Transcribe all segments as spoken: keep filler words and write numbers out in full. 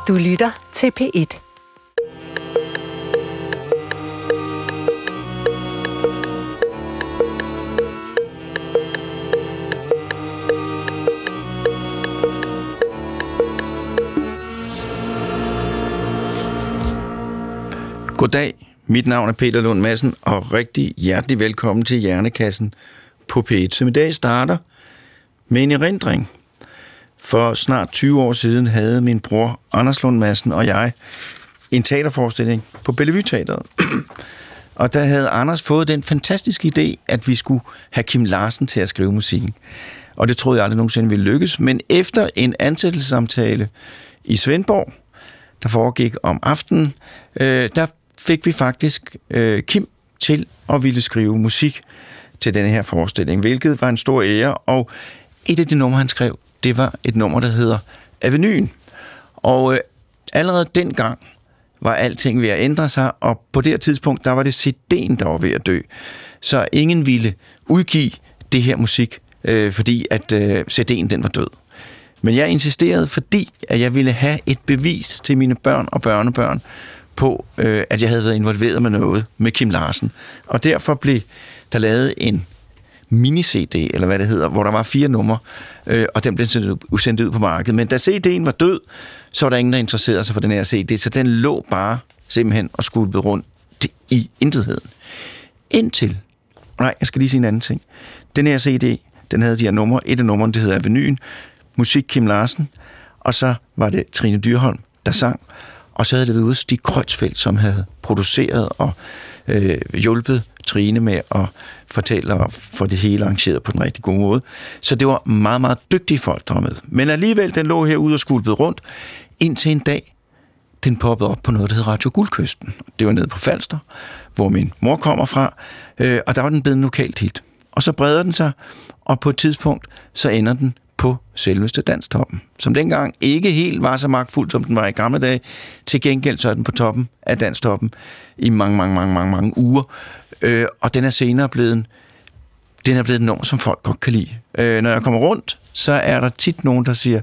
Du lytter til P et. Goddag, mit navn er Peter Lund Madsen, og rigtig hjertelig velkommen til Hjernekassen på P et, som i dag starter med en erindring. For snart tyve år siden havde min bror Anders Lund Madsen og jeg en teaterforestilling på Bellevue Teatret. Og der havde Anders fået den fantastiske idé, at vi skulle have Kim Larsen til at skrive musikken. Og det troede jeg aldrig nogensinde ville lykkes, men efter en ansættelsessamtale i Svendborg, der foregik om aftenen, øh, der fik vi faktisk øh, Kim til at ville skrive musik til denne her forestilling, hvilket var en stor ære, og et af de numre, han skrev, det var et nummer, der hedder Avenuen. Og øh, allerede dengang var alting ved at ændre sig, og på det her tidspunkt, der var det C D'en, der var ved at dø. Så ingen ville udgive det her musik, øh, fordi at øh, C D'en, den var død. Men jeg insisterede, fordi at jeg ville have et bevis til mine børn og børnebørn på, øh, at jeg havde været involveret med noget med Kim Larsen. Og derfor blev der lavet en mini-C D, eller hvad det hedder, hvor der var fire numre, øh, og den blev sendt ud på markedet. Men da C D'en var død, så var der ingen, der interesserede sig for den her C D, så den lå bare simpelthen og skulpede rundt i intetheden. Indtil, nej, jeg skal lige sige en anden ting. Den her C D, den havde de her numre. Et af numrene, det hedder Avenuen, musik Kim Larsen, og så var det Trine Dyrholm, der sang, og så havde det været ude Stig Kreutzfeldt, som havde produceret og øh, hjulpet Trine med at fortælle og få det hele arrangeret på den rigtig gode måde. Så det var meget, meget dygtige folk, der var med. Men alligevel, den lå herude og skulpede rundt, indtil en dag, den poppede op på noget, der hed Radio Guldkysten. Det var nede på Falster, hvor min mor kommer fra, øh, og der var den blevet en lokalt hit. Og så breder den sig, og på et tidspunkt, så ender den på selveste Danstoppen, som dengang ikke helt var så magtfuld, som den var i gamle dage. Til gengæld så er den på toppen af Danstoppen i mange, mange, mange, mange, mange uger. Øh, og den er senere blevet, den er blevet et nummer, som folk godt kan lide. Øh, når jeg kommer rundt, så er der tit nogen, der siger,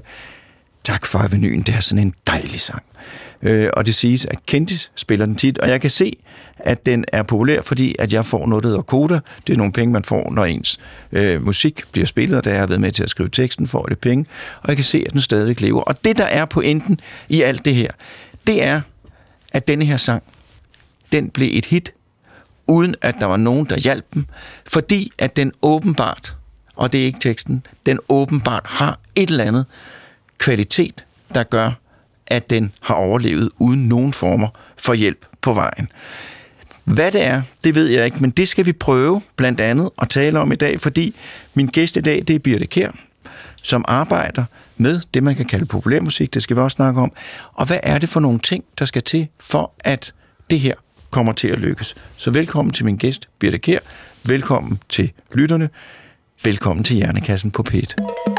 tak for Avenuen, det er sådan en dejlig sang. Øh, og det siges, at Kendis spiller den tit, og jeg kan se, at den er populær, fordi at jeg får noget, der hedder koda. Det er nogle penge, man får, når ens øh, musik bliver spillet, og da jeg har været med til at skrive teksten, får det penge, og jeg kan se, at den stadig lever. Og det, der er pointen i alt det her, det er, at denne her sang, den blev et hit, uden at der var nogen, der hjalp dem, fordi at den åbenbart, og det er ikke teksten, den åbenbart har et eller andet kvalitet, der gør, at den har overlevet uden nogen former for hjælp på vejen. Hvad det er, det ved jeg ikke, men det skal vi prøve blandt andet at tale om i dag, fordi min gæst i dag, det er Birthe Kjær, som arbejder med det, man kan kalde populærmusik, det skal vi også snakke om. Og hvad er det for nogle ting, der skal til, for at det her kommer til at lykkes? Så velkommen til min gæst, Birthe Kjær. Velkommen til lytterne. Velkommen til Hjernekassen på P et.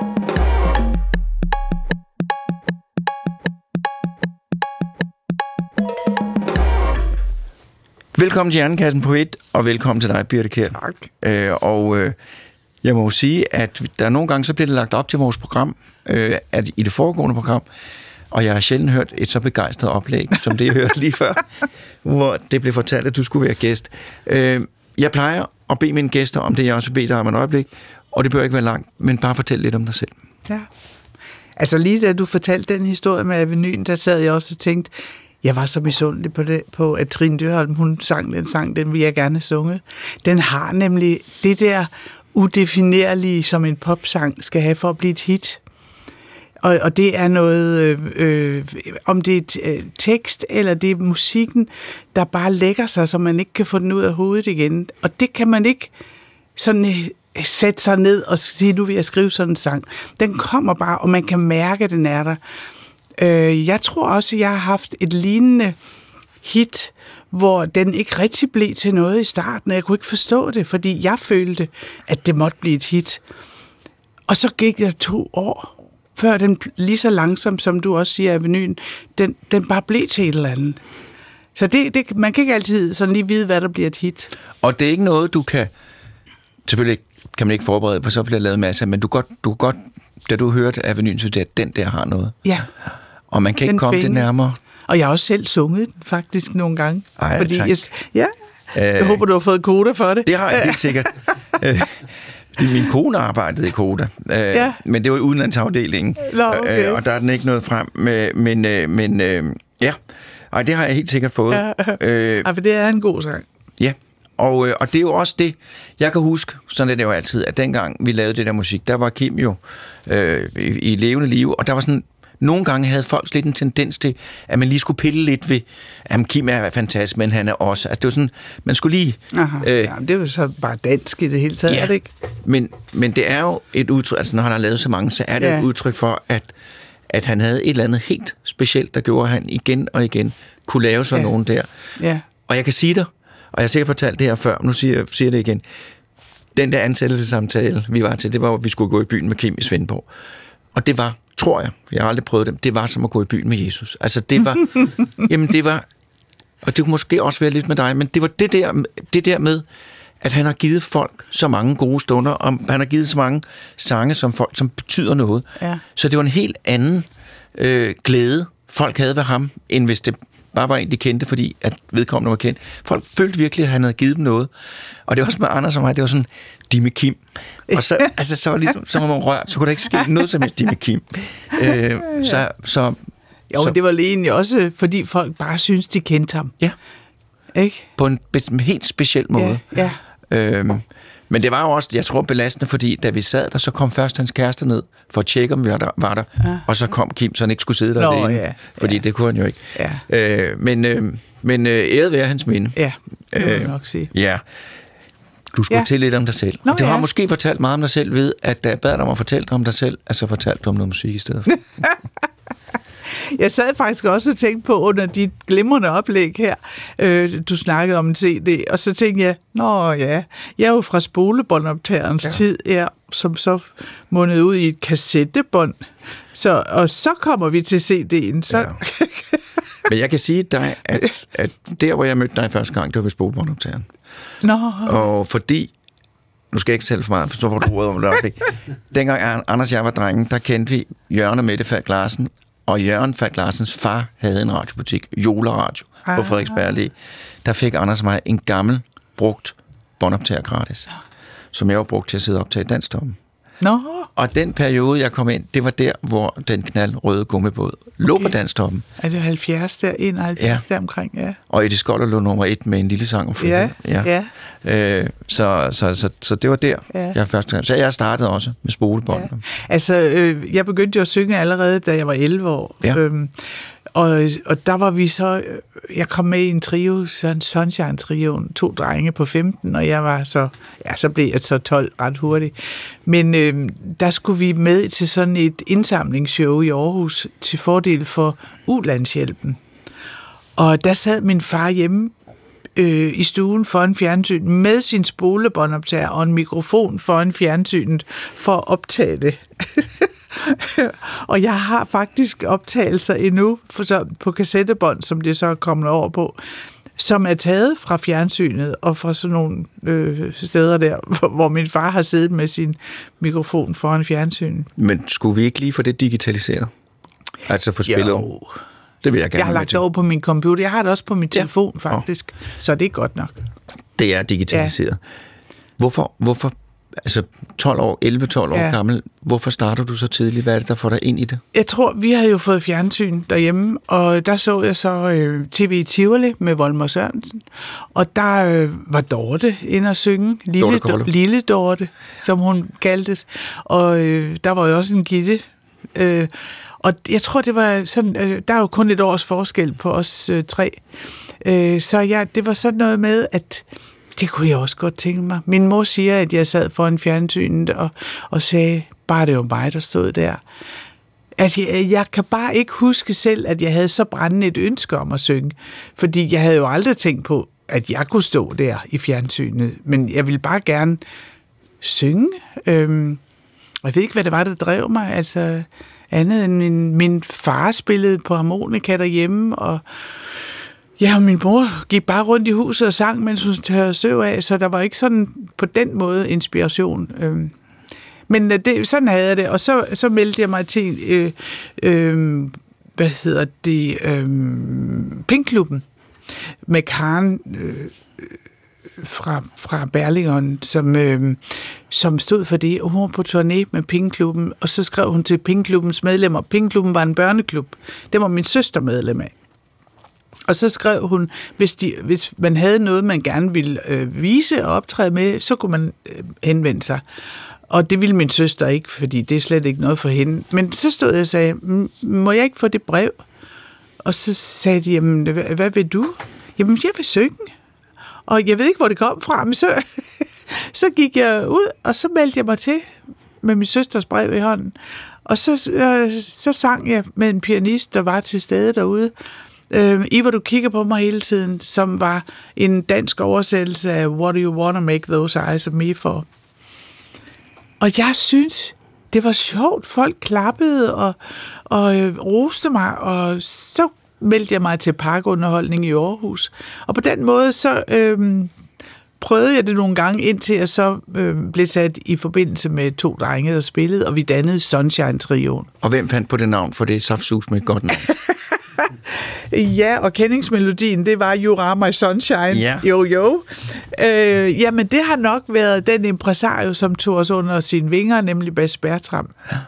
Velkommen til Hjernekassen på et, og velkommen til dig, Birthe Kjær. Tak. Øh, og øh, jeg må jo sige, at der nogle gange så bliver det lagt op til vores program, øh, at i det foregående program, og jeg har sjældent hørt et så begejstret oplæg, som det jeg hørte lige før, hvor det blev fortalt, at du skulle være gæst. Øh, jeg plejer at bede mine gæster om det, jeg også beder dig om et øjeblik, og det bør ikke være langt, men bare fortæl lidt om dig selv. Ja. Altså lige da du fortalte den historie med Avenuen, der sad jeg også og tænkte, jeg var så misundelig på, det, på at Trine Dyrholm, hun sang den sang, den vil jeg gerne have sunget. Den har nemlig det der udefinerlige, som en popsang skal have for at blive et hit. Og, og det er noget, øh, øh, om det er et, øh, tekst, eller det er musikken, der bare lægger sig, så man ikke kan få den ud af hovedet igen. Og det kan man ikke sådan øh, sætte sig ned og sige, nu vil jeg skrive sådan en sang. Den kommer bare, og man kan mærke, at den er der. Jeg tror også, at jeg har haft et lignende hit, hvor den ikke rigtig blev til noget i starten. Jeg kunne ikke forstå det, fordi jeg følte, at det måtte blive et hit. Og så gik der to år, før den lige så langsom, som du også siger, Avenuen, den, den bare blev til et eller andet. Så det, det, man kan ikke altid sådan lige vide, hvad der bliver et hit. Og det er ikke noget, du kan... Selvfølgelig kan man ikke forberede, for så bliver der lavet masser, men du godt, du godt, da du hørte Avenuen, så det, at den der har noget. Ja. Og man kan ikke den komme fænge. det nærmere. Og jeg har også selv sunget den faktisk nogle gange. Ej, fordi tak. jeg, ja, jeg øh, håber, du har fået koda for det. Det har jeg helt sikkert. øh, min kone arbejdede i Koda, øh, ja. men det var i udenlandsafdelingen. Nå, okay. øh, og der er den ikke nået frem. Med, men øh, men øh, ja, ej, det har jeg helt sikkert fået. Ja. Øh, Ej, for det er en god sang. Ja, og, øh, og det er jo også det, jeg kan huske, sådan er det jo altid, at dengang vi lavede det der musik, der var Kim jo øh, i, i levende liv, og der var sådan, nogle gange havde folk lidt en tendens til, at man lige skulle pille lidt ved, at Kim er fantastisk, men han er også, altså det var sådan, man skulle lige... Aha, øh, ja, det er jo så bare dansk i det hele taget, ja, er det ikke? Men, men det er jo et udtryk, altså når han har lavet så mange, så er det ja. et udtryk for, at, at han havde et eller andet helt specielt, der gjorde, at han igen og igen kunne lave sådan ja. nogen der. Ja. Og jeg kan sige dig, og jeg har sikkert fortalt det her før, nu siger jeg siger det igen. Den der ansættelsessamtale, vi var til, det var, at vi skulle gå i byen med Kim i Svendborg. Og det var, tror jeg, jeg har aldrig prøvet det, det var som at gå i byen med Jesus. Altså det var, jamen det var, og det kunne måske også være lidt med dig, men det var det der, det der med, at han har givet folk så mange gode stunder, og han har givet så mange sange, som folk, som betyder noget. Ja. Så det var en helt anden øh, glæde, folk havde ved ham, end hvis det bare var en, de kendte, fordi at vedkommende var kendt. Folk følte virkelig, at han havde givet dem noget. Og det var også med Anders og mig, det var sådan, de med Kim. Og så, altså, så, var ligesom, så var man rørt, så kunne der ikke ske noget som helst, de med Kim. Øh, så, så, jo, så, det var egentlig også, fordi folk bare synes de kendte ham. Ja. Ikke? På en, en helt speciel måde. Ja, ja. Øhm, men det var jo også, jeg tror, belastende, fordi da vi sad der, så kom først hans kæreste ned for at tjekke, om vi var der, var der ja. og så kom Kim, så han ikke skulle sidde der Nå, alene, ja, fordi ja. det kunne han jo ikke. Ja. Øh, men øh, men øh, æret være hans minde. Ja, det må jeg øh, nok sige. Ja. Du skulle ja. til lidt om dig selv. Nå, og det har ja. måske fortalt meget om dig selv ved, at da jeg bad dig om at fortælle dig om dig selv, altså fortalte du om noget musik i stedet. Jeg sad faktisk også og tænkte på under dit glimrende oplæg her, øh, du snakkede om en C D, og så tænkte jeg, nå ja, jeg er jo fra spolebåndoptagerens ja. tid, ja, som så mundede ud i et kassettebånd, så, og så kommer vi til C D'en. Så... Ja. Men jeg kan sige dig, at, at der, hvor jeg mødte dig første gang, det var ved spolebåndoptageren. Nå. Og fordi, nu skal jeg ikke fortælle for meget, for så får du råd om det også. Dengang Anders og jeg var drenge, der kendte vi Jørgen og Mette Falk Larsen, og Jørgen Falk Larsens far havde en radiobutik, Jola Radio, på Frederiksberg Allé. Der fik Anders og mig en gammel, brugt båndoptager gratis, som jeg var brugt til at sidde og optage Danstoppen. Nå. Og den periode, jeg kom ind, det var der, hvor den knaldrøde gummibåd lå okay. på Danstoppen. Er det halvfjerds der, enoghalvfjerds ja. der omkring, ja. Og Eddie Skoller lå nummer et med en lille sang om ja. ja. ja. Øh, så, så, så, så det var der, ja. jeg først Så jeg startede også med spolebånd. Ja. Altså, øh, jeg begyndte jo at synge allerede, da jeg var elleve år. Ja. Øhm, og, og der var vi så, jeg kom med i en trio, sådan Sunshine-trioen, to drenge på femten, og jeg var så, ja, så blev jeg så tolv ret hurtigt. Men øh, der skulle vi med til sådan et indsamlingsshow i Aarhus til fordel for U-landshjælpen. Og der sad min far hjemme øh, i stuen foran fjernsyn med sin spolebåndoptager og en mikrofon foran fjernsynet for at optage det. Og jeg har faktisk optagelser endnu for så, på kassettebånd, som det så er kommet over på, som er taget fra fjernsynet og fra sådan nogle øh, steder der, hvor, hvor min far har siddet med sin mikrofon foran fjernsynet. Men skulle vi ikke lige få det digitaliseret? Altså få spillet jo. Det vil jeg gerne. Jeg har lagt det over på min computer. Jeg har det også på min telefon, ja. faktisk. Oh. Så det er godt nok. Det er digitaliseret. Ja. Hvorfor, hvorfor, altså tolv år, elleve tolv år ja. gammel, hvorfor starter du så tidligt? Hvad er det, der får dig ind i det? Jeg tror, vi havde jo fået fjernsyn derhjemme, og der så jeg så øh, T V i Tivoli med Volmer Sørensen, og der øh, var Dorte inde at synge, Lille Dorte, Lille Dorte, som hun kaldtes, og øh, der var jo også en Gitte, øh, og jeg tror, det var sådan, øh, der er jo kun et års forskel på os øh, tre, øh, så ja, det var sådan noget med, at det kunne jeg også godt tænke mig. Min mor siger, at jeg sad foran fjernsynet og, og sagde, bare det var mig, der stod der. Altså, jeg, jeg kan bare ikke huske selv, at jeg havde så brændende et ønske om at synge, fordi jeg havde jo aldrig tænkt på, at jeg kunne stå der i fjernsynet, men jeg ville bare gerne synge. Øhm, jeg ved ikke, hvad det var, der drev mig, altså andet end min, min far spillede på harmonika derhjemme, og ja, og min mor gik bare rundt i huset og sang, mens hun tørrede støv af, så der var ikke sådan på den måde inspiration. Øhm, men det, sådan havde jeg det, og så, så meldte jeg mig til øh, øh, hvad hedder det, øh, Pinkklubben, med Karen øh, fra, fra Berlingeren, som, øh, som stod for det, og hun var på turné med Pinkklubben, og så skrev hun til Pinkklubbens medlemmer. Pinkklubben var en børneklub. Det var min søster medlem af. Og så skrev hun, hvis, de, hvis man havde noget, man gerne ville øh, vise og optræde med, så kunne man øh, henvende sig. Og det ville min søster ikke, fordi det er slet ikke noget for hende. Men så stod jeg og sagde, må jeg ikke få det brev? Og så sagde de, jamen, hvad, hvad vil du? Jamen, jeg vil synge. Og jeg ved ikke, hvor det kom fra, men så, så gik jeg ud, og så meldte jeg mig til med min søsters brev i hånden. Og så, øh, så sang jeg med en pianist, der var til stede derude. Øh, I, hvor du kigger på mig hele tiden, som var en dansk oversættelse af What do you wanna make those eyes of me for? Og jeg synes, det var sjovt. Folk klappede og, og øh, roste mig, og så meldte jeg mig til parkunderholdning i Aarhus. Og på den måde, så øh, prøvede jeg det nogle gange, indtil jeg så øh, blev sat i forbindelse med to drenge, der spillede, og vi dannede Sunshine-trioen. Og hvem fandt på det navn? For det er saftsus med et godt navn. Ja, og kendingsmelodien, det var You Are My Sunshine. Ja. Jo, jo. Øh, jamen, det har nok været den impresario, som tog os under sine vinger, nemlig Basse Bertram. Ja.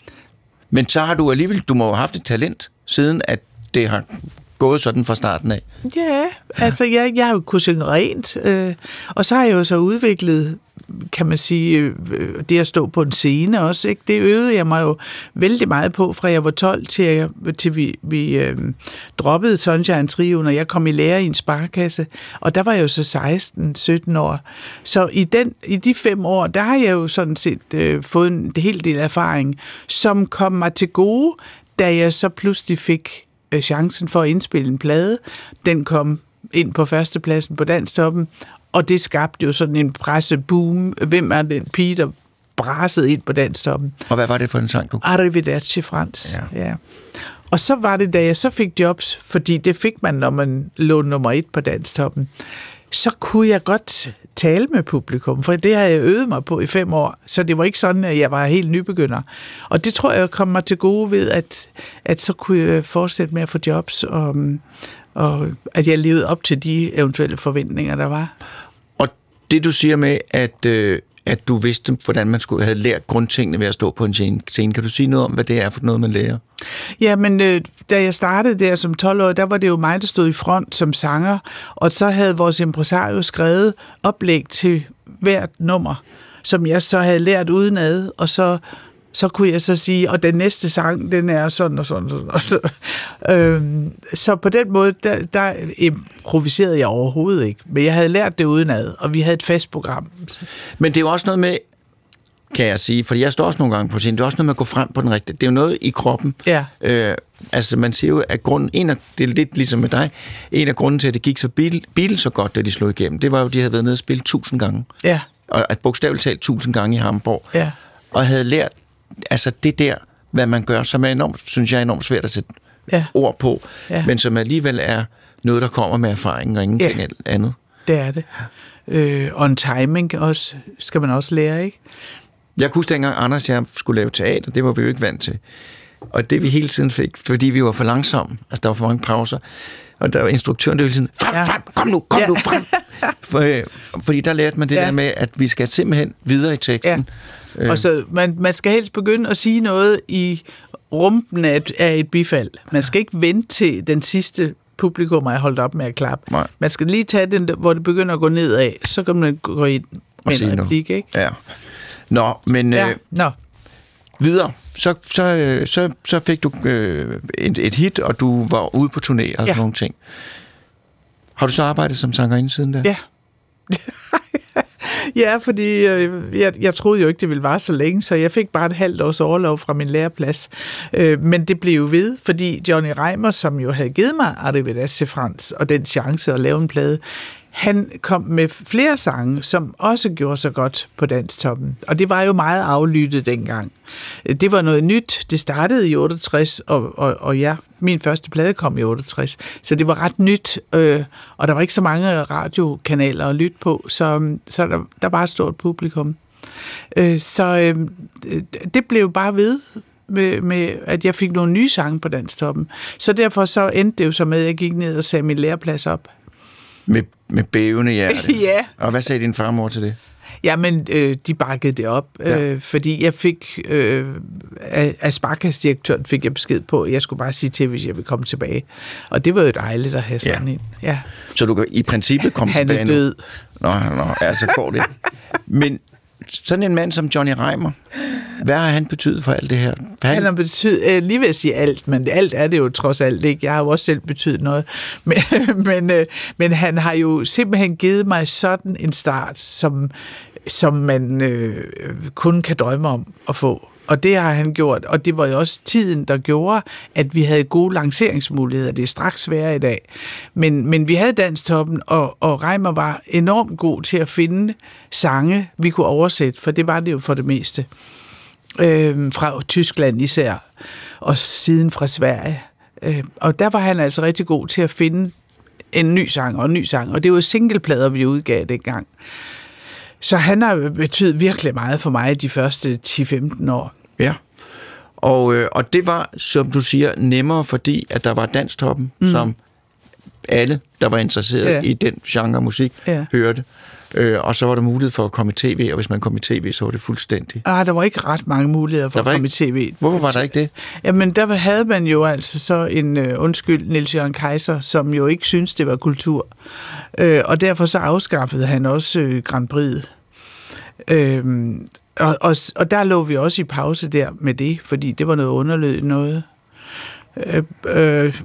Men så har du alligevel, du må have haft et talent, siden at det har gået sådan fra starten af. Ja, altså jeg, jeg har jo kunnet synge rent, øh, og så har jeg jo så udviklet, kan man sige, øh, det at stå på en scene også, ikke? Det øvede jeg mig jo vældig meget på, fra jeg var tolv til, jeg, til vi, vi øh, droppede Sunshine-trioen, og jeg kom i lære i en sparekasse, og der var jeg jo så seksten sytten år. Så i, den, i de fem år, der har jeg jo sådan set øh, fået en hel del erfaring, som kom mig til gode, da jeg så pludselig fik chancen for at indspille en plade. Den kom ind på førstepladsen på Danstoppen, og det skabte jo sådan en presseboom. Hvem er den pige, der brasede ind på Danstoppen? Og hvad var det for en sang, du? Arrivederci Frans. Ja. Ja. Og så var det, da jeg så fik jobs, fordi det fik man, når man lå nummer et på Danstoppen, så kunne jeg godt tale med publikum, for det har jeg øvet mig på i fem år, så det var ikke sådan, at jeg var helt nybegynder. Og det tror jeg kom mig til gode ved, at, at så kunne jeg fortsætte med at få jobs, og, og at jeg levede op til de eventuelle forventninger, der var. Og det du siger med, at, øh, at du vidste, hvordan man skulle have lært grundtingene ved at stå på en scene, kan du sige noget om, hvad det er for noget, man lærer? Ja, men øh, da jeg startede der som tolv-årig, der var det jo mig, der stod i front som sanger, og så havde vores impresario skrevet oplæg til hvert nummer, som jeg så havde lært udenad, og så, så kunne jeg så sige, og den næste sang, den er sådan og sådan og sådan. Og så, øh, så på den måde, der, der improviserede jeg overhovedet ikke, men jeg havde lært det udenad, og vi havde et fast program. Men det er jo også noget med, kan jeg sige, for jeg står også nogle gange på scenen, det er også noget med at gå frem på den rigtige. Det er jo noget i kroppen. Ja. Øh, altså man siger jo, at grunden, en af, det er lidt ligesom med dig, en af grunden til, at det gik så Beatles så godt, da de slog igennem, det var jo, at de havde været nede og spille tusind gange. Ja. Og at bogstaveligt talt tusind gange i Hamburg. Ja. Og havde lært, altså det der, hvad man gør, som er enormt, synes jeg er enormt svært at sætte ja. ord på, ja. men som alligevel er noget, der kommer med erfaring og ingenting ja. andet. Det er det. Øh, og en timing også, skal man også lære, ikke? Jeg kunne huske dengang, Anders og jeg skulle lave teater, det var vi jo ikke vant til. Og det vi hele tiden fik, fordi vi var for langsomme, altså der var for mange pauser, og der var instruktøren, der hele tiden, frem, ja. frem, kom nu, kom ja. nu, frem. For, øh, fordi der lærte man det ja. der med, at vi skal simpelthen videre i teksten. Ja. Øh. Og så man, man skal helst begynde at sige noget i rumpen af et, af et bifald. Man skal ikke vente til den sidste publikum er holdt op med at klappe. Nej. Man skal lige tage den, hvor det begynder at gå nedad, så kan man gå ind med en replik, ikke? Ja. Nå, men ja. øh, Nå. videre, så, så, så, så fik du øh, et, et hit, og du var ude på turné og ja. sådan nogle ting. Har du så arbejdet som sangerinde siden da? Ja. Ja, fordi øh, jeg, jeg troede jo ikke, det ville vare så længe, så jeg fik bare et halvt års overlov fra min læreplads. Øh, men det blev jo ved, fordi Johnny Reimer, som jo havde givet mig Arrivederci Frans og den chance at lave en plade, han kom med flere sange, som også gjorde sig godt på Danstoppen. Og det var jo meget aflyttet dengang. Det var noget nyt. Det startede i otteogtres, og, og, og ja, min første plade kom i otteogtres. Så det var ret nyt, øh, og der var ikke så mange radiokanaler at lytte på, så, så der, der var et stort publikum. Øh, så øh, det blev bare ved med, med, at jeg fik nogle nye sange på Danstoppen. Så derfor så endte det jo så med, at jeg gik ned og sagde min læreplads op. Med, med bævende hjerte? Ja. Og hvad sagde din farmor til det? Jamen, øh, de bakkede det op, ja. øh, fordi jeg fik, øh, af, af sparkasdirektøren fik jeg besked på, at jeg skulle bare sige til, hvis jeg ville komme tilbage. Og det var jo dejligt at have sådan ja. en. Ja. Så du kan i princippet komme Han tilbage er død. Nu? Nå, nå, ja, så går det. Men sådan en mand som Johnny Reimer, hvad har han betydet for alt det her? Han, han har betydet, øh, lige ved at sige alt, men alt er det jo trods alt ikke. Jeg har jo også selv betydet noget. Men, men, øh, men han har jo simpelthen givet mig sådan en start, som, som man øh, kun kan drømme om at få. Og det har han gjort, og det var jo også tiden, der gjorde, at vi havde gode lanceringsmuligheder. Det er straks sværere i dag. Men, men vi havde Danstoppen, og, og Reimer var enormt god til at finde sange, vi kunne oversætte, for det var det jo for det meste. Øh, fra Tyskland især, og siden fra Sverige. Øh, og der var han altså rigtig god til at finde en ny sang og en ny sang, og det var singleplader, vi udgav dengang. Så han har betydet virkelig meget for mig de første ti til femten år. Ja, og, øh, og det var, som du siger, nemmere, fordi at der var Danstoppen, mm. som alle, der var interesseret ja. i den genre musik, ja. hørte. Øh, og så var der mulighed for at komme i tv, og hvis man kom i tv, så var det fuldstændig. Ah, der var ikke ret mange muligheder for at komme ikke... i tv. Hvorfor var der ikke det? Jamen, der havde man jo altså så en, uh, undskyld, Niels Jørgen Kaiser, som jo ikke syntes, det var kultur. Uh, og derfor så afskaffede han også uh, Grand Prix'et. Uh, og, og, og der lå vi også i pause der med det, fordi det var noget underlødigt noget. Uh, uh,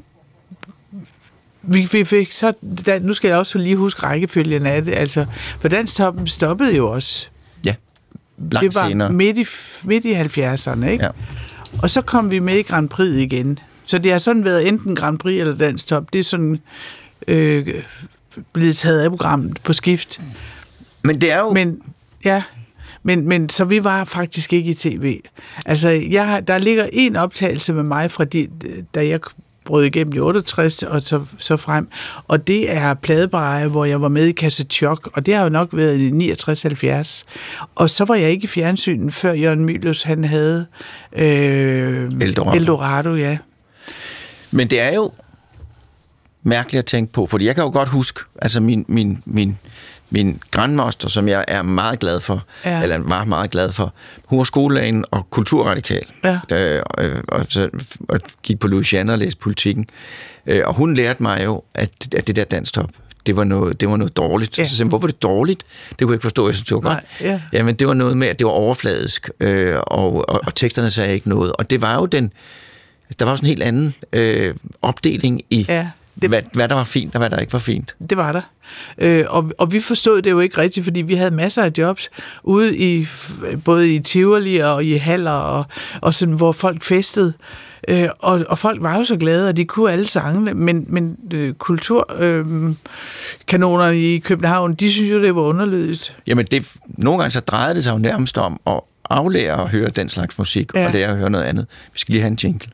Vi, vi fik så, da, nu skal jeg også lige huske rækkefølgen af det, altså, for Danstoppen stoppede jo også. Ja, langt det var senere. Midt i, midt i halvfjerdserne, ikke? Ja. Og så kom vi med i Grand Prix igen. Så det har sådan været enten Grand Prix eller Danstop. Det er sådan øh, blevet taget af programmet på skift. Men det er jo... Men, ja, men, men så vi var faktisk ikke i tv. Altså, jeg, der ligger en optagelse med mig fra de, da jeg brød igennem i otteogtres og så, så frem. Og det er Pladebereje, hvor jeg var med i Kasse Chok, og det har jo nok været i niogtres halvfjerds. Og så var jeg ikke i fjernsynet, før Jørgen Mylius, han havde øh, Eldorado. Eldorado, ja. Men det er jo mærkeligt at tænke på, fordi jeg kan jo godt huske, altså min, min, min, min grandmoster, som jeg er meget glad for, ja. eller var meget glad for, hun var skolelægen og kulturradikal, ja. der, og, og, så, og gik på Louisiana og læste politikken. Og hun lærte mig jo, at, at det der Danstop, det var noget, det var noget dårligt. Ja. Så sagde, hvorfor var det dårligt? Det kunne jeg ikke forstå, jeg synes, det var godt. Ja. Jamen, det var noget med, at det var overfladisk, øh, og, og, og teksterne sagde ikke noget. Og det var jo den, der var jo sådan en helt anden øh, opdeling i, ja. Det, hvad, hvad der var fint, og hvad der ikke var fint. Det var der. Øh, og, og vi forstod det jo ikke rigtigt, fordi vi havde masser af jobs ude i, både i Tivoli og i haller, og, og sådan, hvor folk festede. Øh, og, og folk var jo så glade, at de kunne alle sangene, men, men øh, kulturkanonerne øh, i København, de synes jo, det var underlødigt. Jamen, det, nogle gange så drejede det sig jo nærmest om at aflære at høre den slags musik, ja. og lære at høre noget andet. Vi skal lige have en jingle.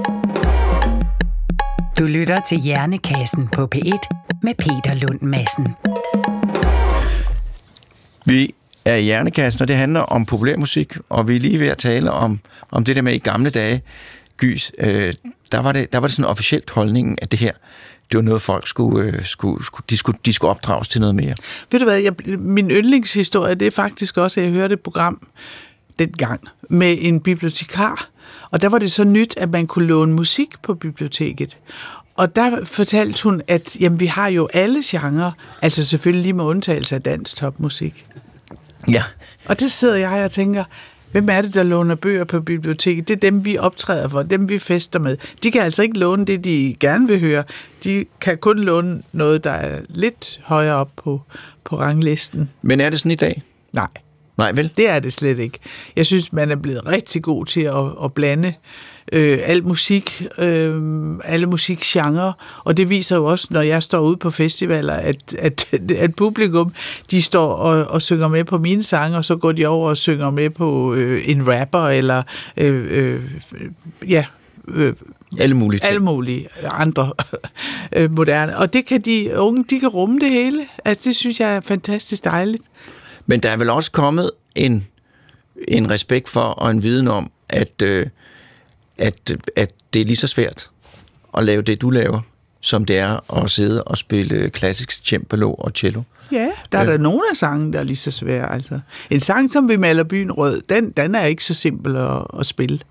Du lytter til Hjernekassen på P et med Peter Lund Madsen. Vi er i Hjernekassen, og det handler om populærmusik, og vi er lige ved at tale om, om det der med i gamle dage, Gys, øh, der, var det, der var det sådan officielt holdningen, at det her, det var noget, folk skulle, øh, skulle, skulle, de skulle, de skulle opdrages til noget mere. Ved du hvad, jeg, min yndlingshistorie, det er faktisk også, at jeg hørte et program dengang med en bibliotekar, og der var det så nyt, at man kunne låne musik på biblioteket. Og der fortalte hun, at jamen, vi har jo alle genrer, altså selvfølgelig lige med undtagelse af dansk topmusik. Ja. Og der sidder jeg og tænker, hvem er det, der låner bøger på biblioteket? Det er dem, vi optræder for, dem vi fester med. De kan altså ikke låne det, de gerne vil høre. De kan kun låne noget, der er lidt højere op på, på ranglisten. Men er det sådan i dag? Nej. Nej, vel? Det er det slet ikke. Jeg synes, man er blevet rigtig god til at, at blande øh, al musik, øh, alle musikgenre, og det viser jo også, når jeg står ude på festivaler, at, at, at publikum, de står og, og synger med på mine sange, og så går de over og synger med på øh, en rapper, eller øh, øh, ja... Øh, alle mulige ting. Alle mulige andre øh, moderne. Og det kan de unge, de kan rumme det hele. Altså, det synes jeg er fantastisk dejligt. Men der er vel også kommet en, en respekt for og en viden om, at, øh, at, at det er lige så svært at lave det, du laver, som det er at sidde og spille klassisk cembalo og cello. Ja, der er øh. der nogle af sangen, der er lige så svære. Altså. En sang, som Vi maler byen rød, den, den er ikke så simpel at, at spille.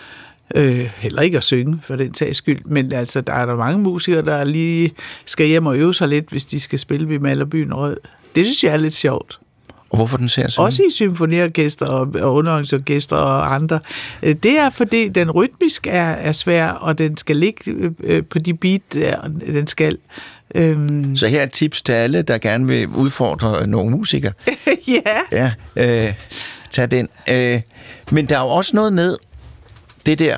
Øh, heller ikke at synge, for den sags skyld. Men altså, der er der mange musikere, der lige skal hjem og øve sig lidt, hvis de skal spille Vi maler byen rød. Det synes jeg er lidt sjovt. Og hvorfor den ser sådan? Også i symfoniorkester og, og underholdningsorkester og andre. Det er, fordi den rytmisk er, er svær, og den skal ligge øh, på de beat, der den skal. Øhm. Så her er et tips til alle, der gerne vil udfordre nogle musikere. Ja. Ja, øh, tag den. Øh, men der er jo også noget med det der.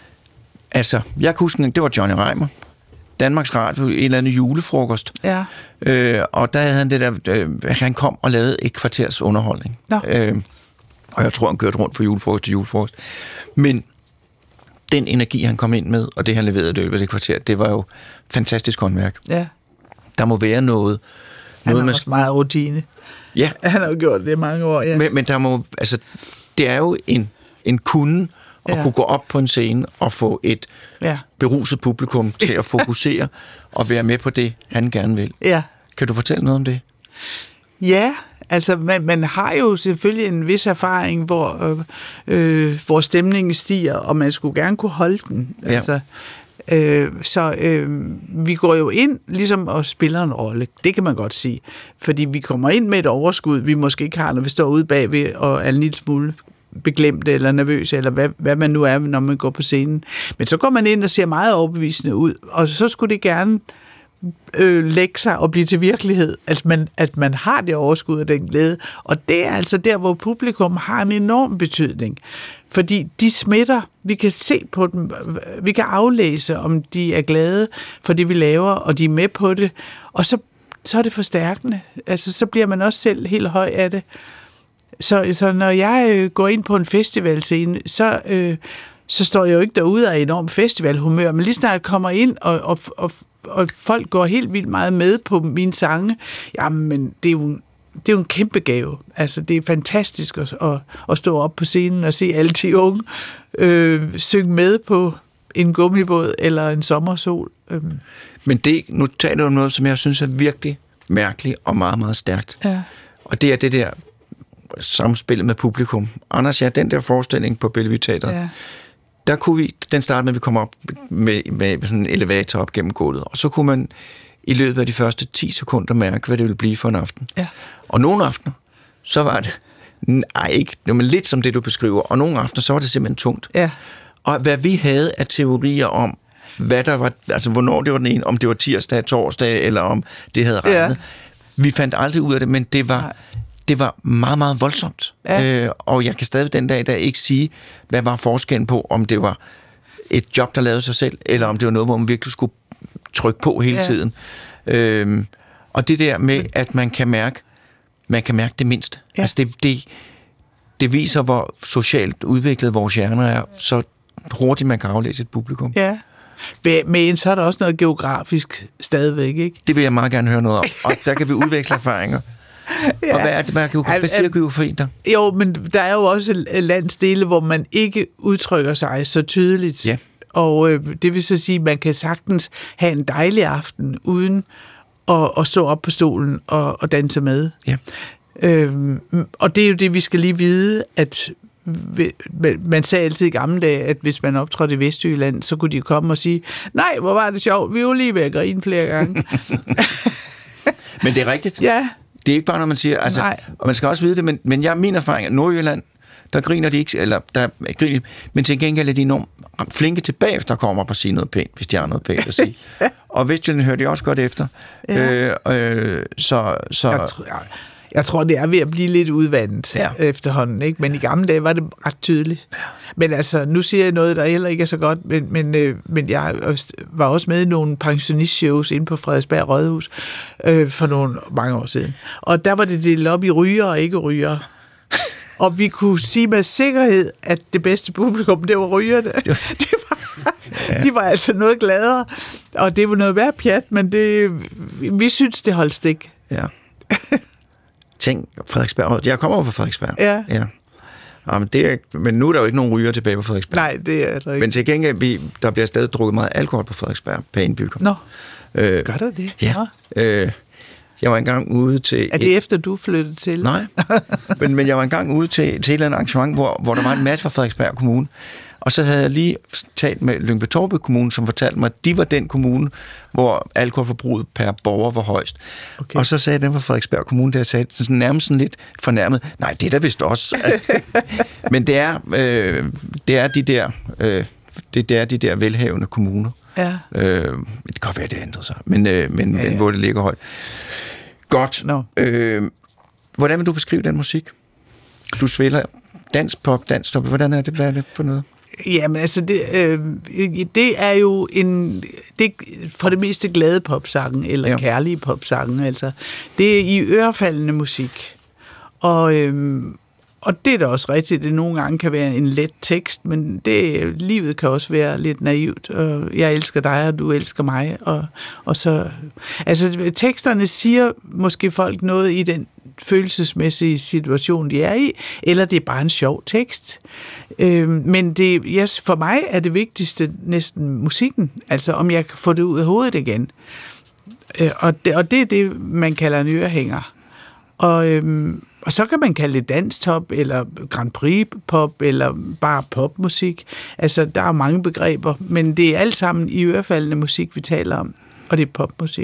Altså, jeg kan huske, det var Johnny Reimer. Danmarks Radio, en eller anden julefrokost. Ja. Øh, og der havde han det der, øh, han kom og lavede et kvarters underholdning. Øh, og jeg tror, han kørte rundt fra julefrokost til julefrokost. Men den energi, han kom ind med, og det, han leverede det, det kvarter, det var jo fantastisk håndværk. Ja. Der må være noget... Han noget har også meget rutine. Ja. Han har jo gjort det mange år, ja. Men, men der må... Altså, det er jo en, en kunde at ja. kunne gå op på en scene og få et ja. beruset publikum til at fokusere og være med på det, han gerne vil. Ja. Kan du fortælle noget om det? Ja, altså man, man har jo selvfølgelig en vis erfaring, hvor, øh, hvor stemningen stiger, og man skulle gerne kunne holde den. Ja. Altså, øh, så øh, vi går jo ind ligesom og spiller en rolle, det kan man godt sige. Fordi vi kommer ind med et overskud, vi måske ikke har, når vi står ude bagved og er en lille smule beglemte eller nervøse, eller hvad, hvad man nu er, når man går på scenen. Men så går man ind og ser meget overbevisende ud, og så skulle det gerne øh, lægge sig og blive til virkelighed, at man, at man har det overskud og den glæde. Og det er altså der, hvor publikum har en enorm betydning. Fordi de smitter, vi kan se på dem, vi kan aflæse, om de er glade for det, vi laver, og de er med på det, og så, så er det forstærkende. Altså, så bliver man også selv helt høj af det. Så, så når jeg øh, går ind på en festivalscene, så, øh, så står jeg jo ikke derude af enormt festivalhumør, men lige snart jeg kommer ind, og, og, og, og folk går helt vildt meget med på mine sange, jamen det er jo, det er jo en kæmpe gave. Altså det er fantastisk at, at, at stå op på scenen og se alle de unge øh, synge med på en gummibåd eller en sommersol. Men det, nu taler du om noget, som jeg synes er virkelig mærkeligt og meget, meget stærkt. Ja. Og det er det der samspillet med publikum. Anders, ja, den der forestilling på Bellevue Teatret, ja. der kunne vi, den startede med, at vi kom op med, med sådan en elevator op gennem gulvet, og så kunne man i løbet af de første ti sekunder mærke, hvad det ville blive for en aften. Ja. Og nogle aftener, så var det, nej, ikke, men lidt som det, du beskriver, og nogle aftener, så var det simpelthen tungt. Ja. Og hvad vi havde af teorier om, hvad der var, altså hvornår det var den ene, om det var tirsdag, torsdag, eller om det havde regnet. Ja. Vi fandt aldrig ud af det, men det var... Nej. Det var meget, meget voldsomt. Ja. Øh, og jeg kan stadig den dag der ikke sige, hvad var forskellen på, om det var et job, der lavede sig selv, eller om det var noget, hvor man virkelig skulle trykke på hele ja. tiden. Øh, og det der med, at man kan mærke, man kan mærke det mindste. Ja. Altså det, det, det viser, hvor socialt udviklet vores hjerner er, så hurtigt man kan aflæse et publikum. Ja. Men så er der også noget geografisk stadigvæk, ikke? Det vil jeg meget gerne høre noget om. Og der kan vi udveksle erfaringer. Ja. Og hvad er det, hvad, kan, hvad siger geografi der? Jo, men der er jo også landsdele, hvor man ikke udtrykker sig så tydeligt. Ja. Og øh, det vil så sige, at man kan sagtens have en dejlig aften, uden at, at stå op på stolen og, og danse med. Ja. Øhm, og det er jo det, vi skal lige vide, at man sagde altid i gamle dage, at hvis man optrådte i Vestjylland, så kunne de komme og sige, nej, hvor var det sjovt, vi var lige ved at grine flere gange. Men det er rigtigt. Ja. Det er ikke bare, når man siger, altså, nej. Og man skal også vide det, men, men jeg, min erfaring er, Nordjylland, der griner de ikke, eller der griner, men til gengæld er de enormt flinke tilbage, der kommer op og siger noget pænt, hvis de har noget pænt at sige. Og Vestjylland hører de også godt efter. Ja. Øh, øh, så, så... Jeg, tror, jeg, jeg tror, det er ved at blive lidt udvandet ja. efterhånden, ikke? Men i gamle dage var det ret tydeligt. Ja. Men altså, nu siger jeg noget, der heller ikke er så godt, men, men, øh, men jeg var også med i nogle pensionistshows inde på Frederiksberg Rådhus øh, for nogle mange år siden. Og der var det delt op i ryger og ikke ryger. Og vi kunne sige med sikkerhed, at det bedste publikum, det var rygerne. Det var, ja. De var altså noget gladere, og det var noget værd pjat, men det, vi synes, det holdt stik. Ja. Tænk, Frederiksberg. Jeg kommer over fra Frederiksberg. Ja. Ja. Jamen, det er, men nu er der jo ikke nogen ryger tilbage på Frederiksberg. Nej, det er der ikke. Men til gengæld, vi, der bliver stadig drukket meget alkohol på Frederiksberg, på indbygger. Nå, øh, gør der det? Ja. Øh, jeg var engang ude til... Er det et, efter, du flyttede til? Nej, men, men jeg var engang ude til, til et eller andet arrangement, hvor, hvor der var en masse fra Frederiksberg Kommune. Og så havde jeg lige talt med Lyngby-Taarbæk Kommune, som fortalte mig, at de var den kommune, hvor alkoholforbruget per borger var højst. Okay. Og så sagde den fra Frederiksberg Kommune, der sagde sådan, nærmest sådan lidt fornærmet, nej, det er der vist også. Men det er, øh, det er de der, øh, det er de der velhavende kommuner. Ja. Øh, det kan godt være, det ændrer sig, men, øh, men ja, ja. hvor det ligger højt. Godt. No. Øh, hvordan vil du beskrive den musik? Du spiller dansk pop, dansk pop. Hvordan er det? Hvad er det for noget? Jamen, altså, det, øh, det er jo en... Det for det meste glade popsange, eller ja. kærlige popsange, altså. Det er i ørefaldende musik. Og, øh, og det er da også rigtigt, det nogle gange kan være en let tekst, men det, livet kan også være lidt naivt. Og jeg elsker dig, og du elsker mig. Og, og så... Altså, teksterne siger måske folk noget i den følelsesmæssige situation, de er i, eller det er bare en sjov tekst. Øh, men det, yes, for mig er det vigtigste næsten musikken, altså om jeg kan få det ud af hovedet igen. Øh, og, det, og det er det, man kalder en ørehænger. Og, øh, og så kan man kalde det danstop, eller Grand Prix pop, eller bare popmusik. Altså, der er mange begreber, men det er alt sammen i ørefaldende musik, vi taler om, og det er popmusik.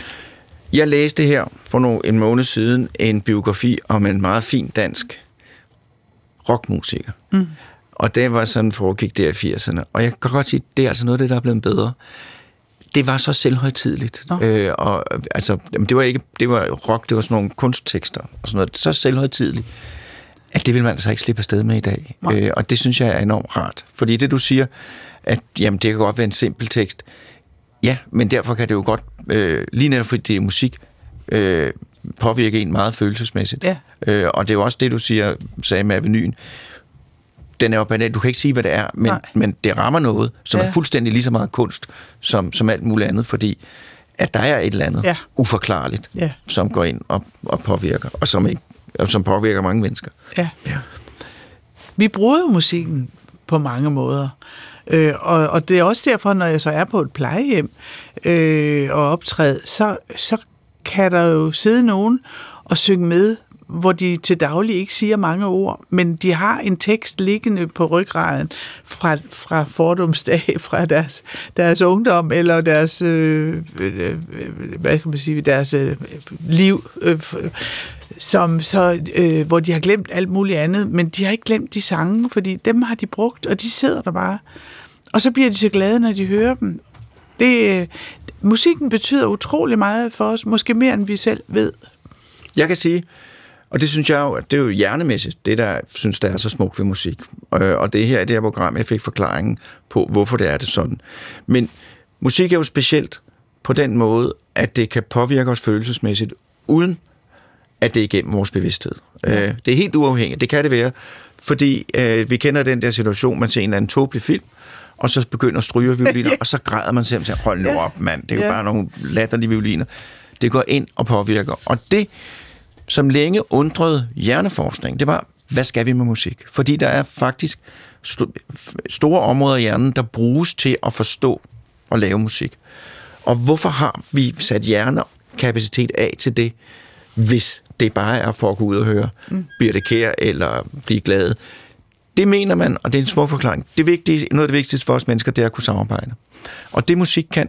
Jeg læste her for nogle, en måned siden en biografi om en meget fin dansk rockmusiker. Mm. Og det var sådan, foregik der i firserne. Og jeg kan godt sige, det er altså noget af det, der er blevet bedre. Det var så selvhøjtideligt. Øh, og altså, det var ikke, det var rock, det var sådan nogle kunsttekster og sådan noget. Så selvhøjtideligt, at det vil man altså ikke slippe afsted med i dag. Øh, og det synes jeg er enormt rart. Fordi det, du siger, at jamen, det kan godt være en simpel tekst. Ja, men derfor kan det jo godt, øh, lige netop fordi det er musik, øh, påvirke en meget følelsesmæssigt. Ja. Øh, og det er jo også det, du siger, sagde med Avenyen. Den er jo banal. Du kan ikke sige, hvad det er, men, men det rammer noget, som ja. er fuldstændig lige så meget kunst, som, som alt muligt andet, fordi at der er et eller andet ja. uforklarligt, ja. som går ind og, og påvirker, og som, ikke, og som påvirker mange mennesker. Ja. Ja. Vi bruger jo musikken på mange måder. Øh, og, og det er også derfor, når jeg så er på et plejehjem øh, og optræder, så, så kan der jo sidde nogen og synge med, hvor de til daglig ikke siger mange ord, men de har en tekst liggende på ryggraden fra, fra fordomsdag, fra deres, deres ungdom, eller deres, øh, øh, hvad kan man sige, deres øh, liv, øh, som så, øh, hvor de har glemt alt muligt andet, men de har ikke glemt de sange, fordi dem har de brugt, og de sidder der bare. Og så bliver de så glade, når de hører dem. Det, musikken betyder utrolig meget for os, måske mere end vi selv ved. Jeg kan sige, og det synes jeg jo, det er jo hjernemæssigt, det der synes, der er så smukt ved musik. Og det er her i det her program, jeg fik forklaringen på, hvorfor det er det sådan. Men musik er jo specielt på den måde, at det kan påvirke os følelsesmæssigt, uden at det er igennem vores bevidsthed. Ja. Det er helt uafhængigt, det kan det være, fordi øh, vi kender den der situation, man ser en eller anden tåbelig film, og så begynder strygervioliner, og så græder man simpelthen, hold nu op, mand, det er jo ja. bare nogle latterlige violiner. Det går ind og påvirker. Og det, som længe undrede hjerneforskning, det var, hvad skal vi med musik? Fordi der er faktisk st- store områder i hjernen, der bruges til at forstå og lave musik. Og hvorfor har vi sat hjernekapacitet af til det, hvis det bare er for at gå ud og høre mm. Birthe Kjær eller blive glad? Det mener man, og det er en små forklaring. Det vigtige, noget af det vigtigste for os mennesker, det er at kunne samarbejde. Og det musik kan,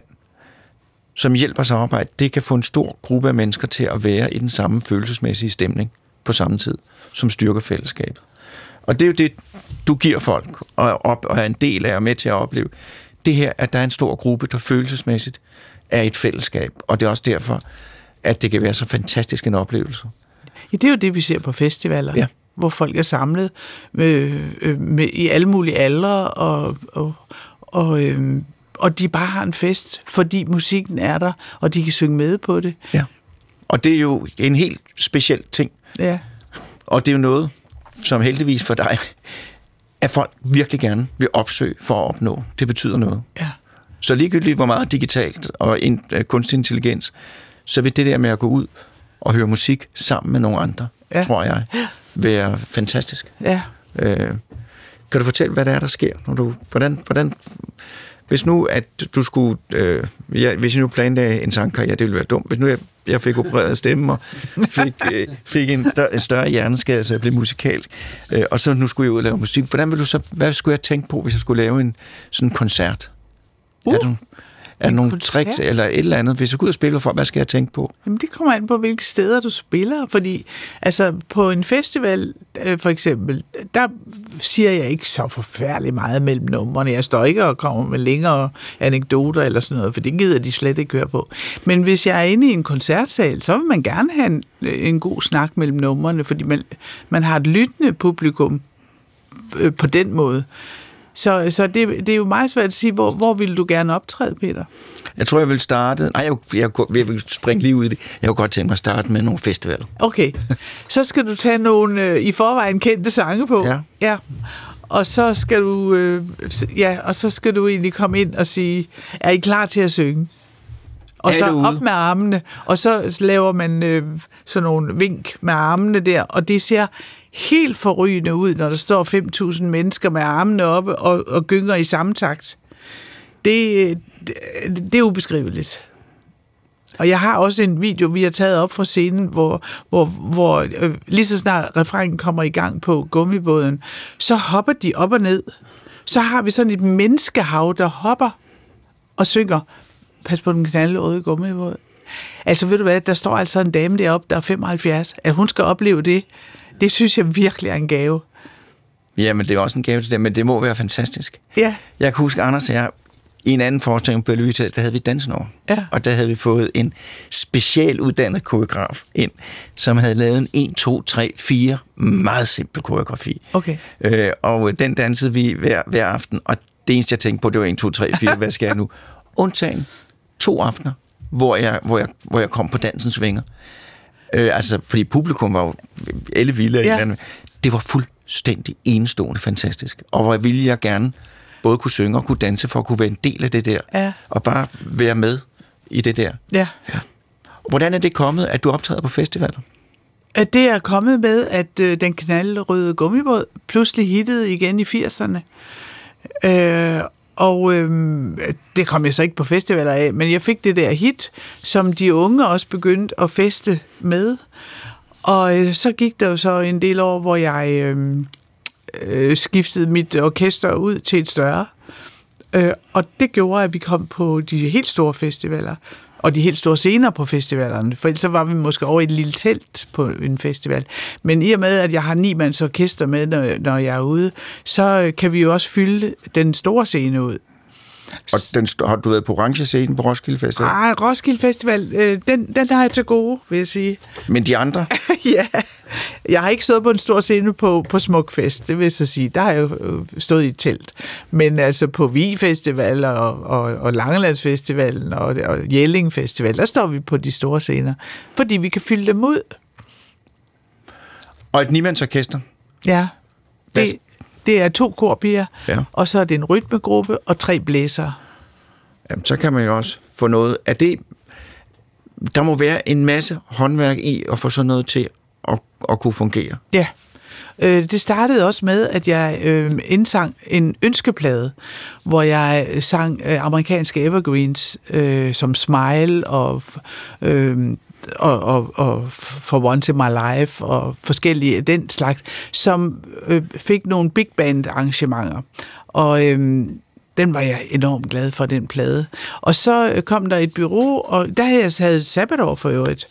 som hjælper samarbejde, det kan få en stor gruppe af mennesker til at være i den samme følelsesmæssige stemning på samme tid, som styrker fællesskabet. Og det er jo det, du giver folk, og, op, og er en del af og med til at opleve. Det her, at der er en stor gruppe, der følelsesmæssigt er et fællesskab. Og det er også derfor, at det kan være så fantastisk en oplevelse. Ja, det er jo det, vi ser på festivaler. Ja. Hvor folk er samlet med, med, i alle mulige aldre, og, og, og, øhm, og de bare har en fest, fordi musikken er der, og de kan synge med på det. Ja. Og det er jo en helt speciel ting. Ja. Og det er jo noget, som heldigvis for dig, at folk virkelig gerne vil opsøge for at opnå. Det betyder noget. Ja. Så ligegyldigt hvor meget digitalt og in, uh, kunstig intelligens, så vil det der med at gå ud og høre musik sammen med nogle andre, ja. tror jeg, være fantastisk. Ja. Øh, kan du fortælle, hvad det er, der sker? Når du, hvordan, hvordan, hvis nu, at du skulle... Øh, ja, hvis jeg nu planlagde en sangkarriere, det ville være dumt. Hvis nu jeg, jeg fik opereret stemme og fik, øh, fik en, større, en større hjerneskade, så jeg blev musikal, øh, og så nu skulle jeg ud og lave musik. Hvordan vil du så, hvad skulle jeg tænke på, hvis jeg skulle lave en sådan en koncert? Uh. Er du, Er der nogle koncert? Tricks eller et eller andet? Hvis jeg går ud og spiller for, hvad skal jeg tænke på? Jamen, det kommer an på, hvilke steder du spiller. Fordi altså, på en festival, øh, for eksempel, der siger jeg ikke så forfærdeligt meget mellem numrene. Jeg står ikke og kommer med længere anekdoter eller sådan noget, for det gider de slet ikke høre på. Men hvis jeg er inde i en koncertsal, så vil man gerne have en, en god snak mellem numrene, fordi man, man har et lyttende publikum øh, på den måde. Så, så det, det er jo meget svært at sige, hvor, hvor vil du gerne optræde, Peter? Jeg tror, jeg vil starte... Nej, jeg, jeg, jeg vil springe lige ud i det. Jeg kunne godt tænke mig at starte med nogle festivaler. Okay. Så skal du tage nogle øh, i forvejen kendte sange på. Ja. Ja. Og så skal du... Øh, ja, og så skal du egentlig komme ind og sige, er I klar til at synge? Og så op med armene, og så laver man øh, sådan nogle vink med armene der, og det ser helt forrygende ud, når der står fem tusind mennesker med armene oppe og, og gynger i samme takt. Det, det, det er ubeskriveligt. Og jeg har også en video, vi har taget op fra scenen, hvor, hvor, hvor øh, lige så snart refrænen kommer i gang på gummibåden, så hopper de op og ned. Så har vi sådan et menneskehav, der hopper og synger. Pas på den knaldrøde gummibåd. Altså, ved du hvad, der står altså en dame deroppe, der er femoghalvfjerds. At hun skal opleve det, det synes jeg virkelig er en gave. Ja, men det er også en gave til dem, men det må være fantastisk. Ja. Jeg kan huske, Anders og jeg, i en anden forestilling på Bellevue, der havde vi dansen over. Ja. Og der havde vi fået en specialuddannet koreograf ind, som havde lavet en en, to, tre, fire meget simpel koreografi. Okay. Øh, og den dansede vi hver, hver aften, og det eneste, jeg tænkte på, det var en, to, tre, fire, hvad skal jeg nu? Undtagen to aftener, hvor jeg, hvor jeg, hvor jeg kom på dansens vinger. Øh, altså, fordi publikum var jo ellevilde. Ja. Det var fuldstændig enestående fantastisk. Og hvor ville jeg gerne både kunne synge og kunne danse, for at kunne være en del af det der. Ja. Og bare være med i det der. Ja. Ja. Hvordan er det kommet, at du optræder på festivaler? At det er kommet med, at øh, den knaldrøde gummibåd pludselig hittede igen i firserne. Øh, Og øhm, det kom jeg så ikke på festivaler af, men jeg fik det der hit, som de unge også begyndte at feste med. Og øh, så gik der jo så en del år, hvor jeg øh, øh, skiftede mit orkester ud til et større. Øh, og det gjorde, at vi kom på de helt store festivaler, og de helt store scener på festivalerne. For ellers så var vi måske over i et lille telt på en festival. Men i og med, at jeg har ni mands orkester med, når, når jeg er ude, så kan vi jo også fylde den store scene ud. Og den, har du været på orange scenen på Roskilde Festival? Ah, Roskilde Festival, øh, den, den har jeg til gode, vil jeg sige. Men de andre? Ja, jeg har ikke stået på en stor scene på, på Smukfest, det vil jeg så sige. Der har jeg jo stået i et telt. Men altså på Vig Festival og, og, og Langelandsfestivalen og, og Jelling Festival, der står vi på de store scener, fordi vi kan fylde dem ud. Og et nimandsorkester? Ja, det, det er to korpiger, ja. Og så er det en rytmegruppe og tre blæsere. Jamen, så kan man jo også få noget af det. Der må være en masse håndværk i at få sådan noget til at, at kunne fungere. Ja, øh, det startede også med, at jeg øh, indsang en ønskeplade, hvor jeg sang øh, amerikanske evergreens øh, som Smile og... Øh, Og, og, og For Once in My Life og forskellige den slags, som øh, fik nogle big band arrangementer. Og øh, den var jeg enormt glad for, den plade. Og så øh, kom der et bureau, og der havde jeg taget et sabbatår for øvrigt.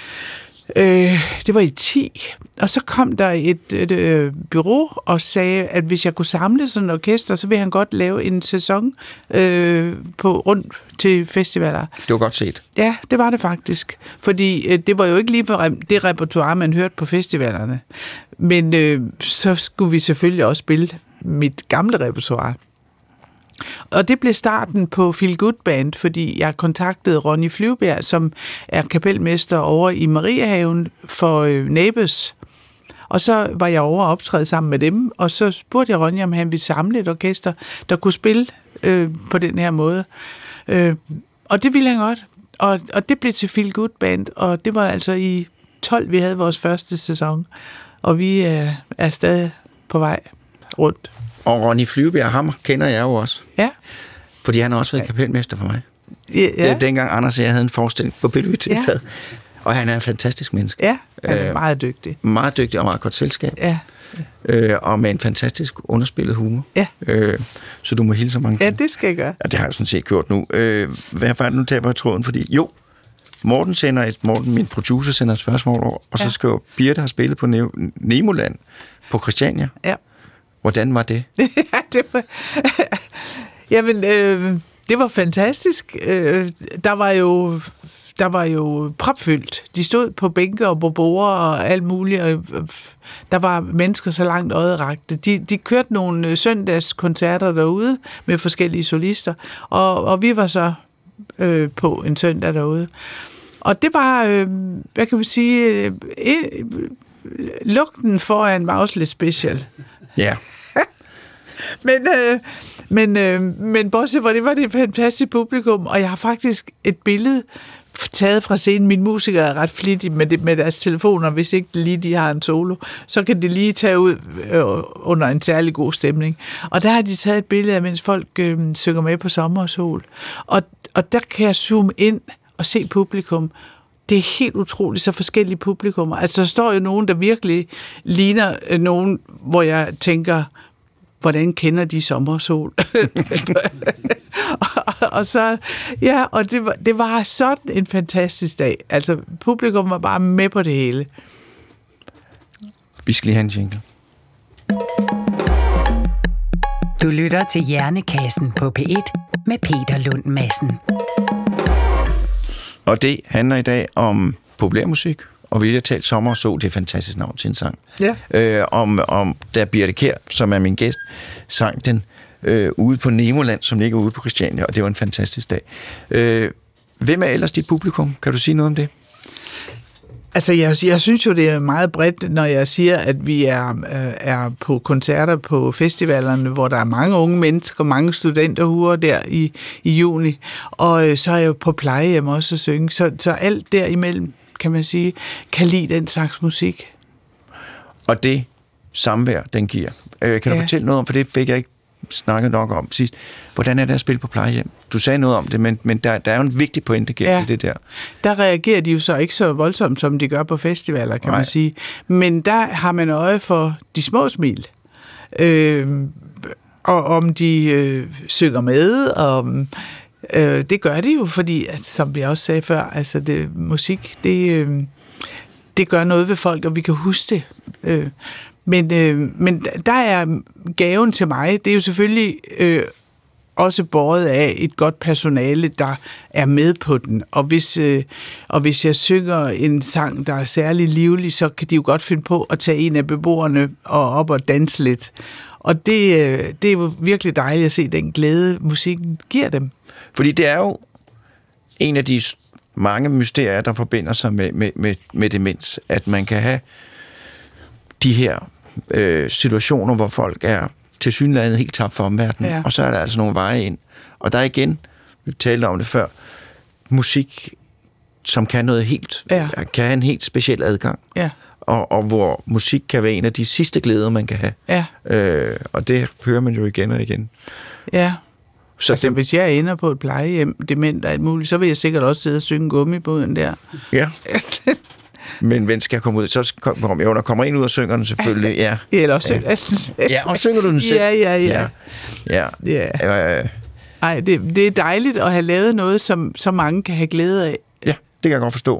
Øh, det var i ti, og så kom der et, et, et bureau og sagde, at hvis jeg kunne samle sådan et orkester, så ville han godt lave en sæson øh, på rundt til festivaler. Det var godt set. Ja, det var det faktisk. Fordi øh, det var jo ikke lige det repertoire, man hørte på festivalerne. Men øh, så skulle vi selvfølgelig også spille mit gamle repertoire. Og det blev starten på Feel Good Band, fordi jeg kontaktede Ronny Flyvbjerg, som er kapelmester over i Mariahaven for øh, Nabes. Og så var jeg over og optræde sammen med dem, og så spurgte jeg Ronny, om han ville samle et orkester, der kunne spille øh, på den her måde. Øh, og det ville han godt. Og, og det blev til Feel Good Band, og det var altså i tolv, vi havde vores første sæson. Og vi er, er stadig på vej rundt. Og Ronny Flyvebjerg, ham kender jeg jo også. Ja. Fordi han har også været kapelmester for mig. Ja. Det er dengang Anders og jeg havde en forestilling på Biblioteket. Ja. Og han er en fantastisk menneske. Ja, han er øh, meget dygtig. Meget dygtig og meget godt selskab. Ja. Øh, og med en fantastisk underspillet humor. Ja. Øh, så du må hilse så mange. Ja, det skal jeg gøre. Ja, det har jeg sådan set gjort nu. Øh, hvad er det, nu taber jeg tråden? Fordi jo, Morten sender et, Morten, min producer, sender et spørgsmål over, og ja. så skriver Birte har spillet på ne- Nemoland på Christiania. Ja. Hvordan var det? Ja, det var... Jamen, øh, det var fantastisk. Øh, der var jo... Der var jo propfyldt. De stod på bænke og på borde og alt muligt. Og der var mennesker så langt øjet rakte. De, de kørte nogle søndagskoncerter derude med forskellige solister, og, og vi var så øh, på en søndag derude. Og det var, øh, hvad kan vi sige, øh, øh, lugten foran var også lidt special. Ja. men, øh, men, øh, men bortset fra det, var det et fantastisk publikum, og jeg har faktisk et billede taget fra scenen. Mine musikere er ret flittige med, det, med deres telefoner. Hvis ikke lige de har en solo, så kan de lige tage ud øh, under en særlig god stemning. Og der har de taget et billede af, mens folk øh, synger med på Sommer og Sol. Og, og der kan jeg zoome ind og se publikum. Det er helt utroligt, så forskellige publikummer. Altså, der står jo nogen, der virkelig ligner øh, nogen, hvor jeg tænker, hvordan kender de Sommer og Sol? og, og så, ja, og det var, det var sådan en fantastisk dag. Altså, publikum var bare med på det hele. Vi skal lige have en jingle. Du lytter til Hjernekassen på P et med Peter Lund Madsen. Og det handler i dag om populærmusik, og vi har talt Sommer og Sol, det er et fantastisk navn til en sang. Ja. Øh, om, om da Birte Kjær, som er min gæst, sang den øh, ude på Nemoland, som ligger ude på Christiania, og det var en fantastisk dag. Øh, hvem er ellers dit publikum? Kan du sige noget om det? Altså, jeg, jeg synes jo, det er meget bredt, når jeg siger, at vi er, øh, er på koncerter på festivalerne, hvor der er mange unge mennesker, mange studenterhuer der i, i juni, og øh, så er jeg jo på plejehjem også at synge, så, så alt derimellem, kan man sige, kan lide den slags musik. Og det samvær, den giver. Øh, kan du ja. fortælle noget om, for det fik jeg ikke snakket nok om sidst. Hvordan er det at spille på plejehjem? Du sagde noget om det, men, men der, der er jo en vigtig pointe gennem ja. det der. Der reagerer de jo så ikke så voldsomt, som de gør på festivaler, kan Nej. man sige. Men der har man øje for de små smil. Øh, og om de øh, synger med, og øh, det gør de jo, fordi, at, som vi også sagde før, altså det, musik, det, øh, det gør noget ved folk, og vi kan huske det. Øh, Men, øh, men der er gaven til mig, det er jo selvfølgelig øh, også båret af et godt personale, der er med på den. Og hvis, øh, og hvis jeg synger en sang, der er særlig livlig, så kan de jo godt finde på at tage en af beboerne og op og danse lidt. Og det, øh, det er jo virkelig dejligt at se den glæde, musikken giver dem. Fordi det er jo en af de mange mysterier, der forbinder sig med, med, med, med demens, at man kan have de her øh, situationer, hvor folk er tilsyneladende helt tabt for omverdenen, ja. og så er der altså nogle veje ind. Og der igen, vi talte om det før, musik, som kan noget helt, ja. kan have en helt speciel adgang. Ja. Og, og hvor musik kan være en af de sidste glæder, man kan have. Ja. Øh, og det hører man jo igen og igen. Ja. Så altså, det, hvis jeg ender på et plejehjem, dement og alt muligt, så vil jeg sikkert også sidde og synge Gummibåden der. Ja. Men hvem skal komme ud? Så kommer jeg, når kommer ind ud og synger den selvfølgelig. Ja. Eller synger den selv. Ja, og synger du den selv? Ja, ja, ja. Ja. ja. ja. Ej, det, det er dejligt at have lavet noget, som så mange kan have glæde af. Ja, det kan jeg godt forstå.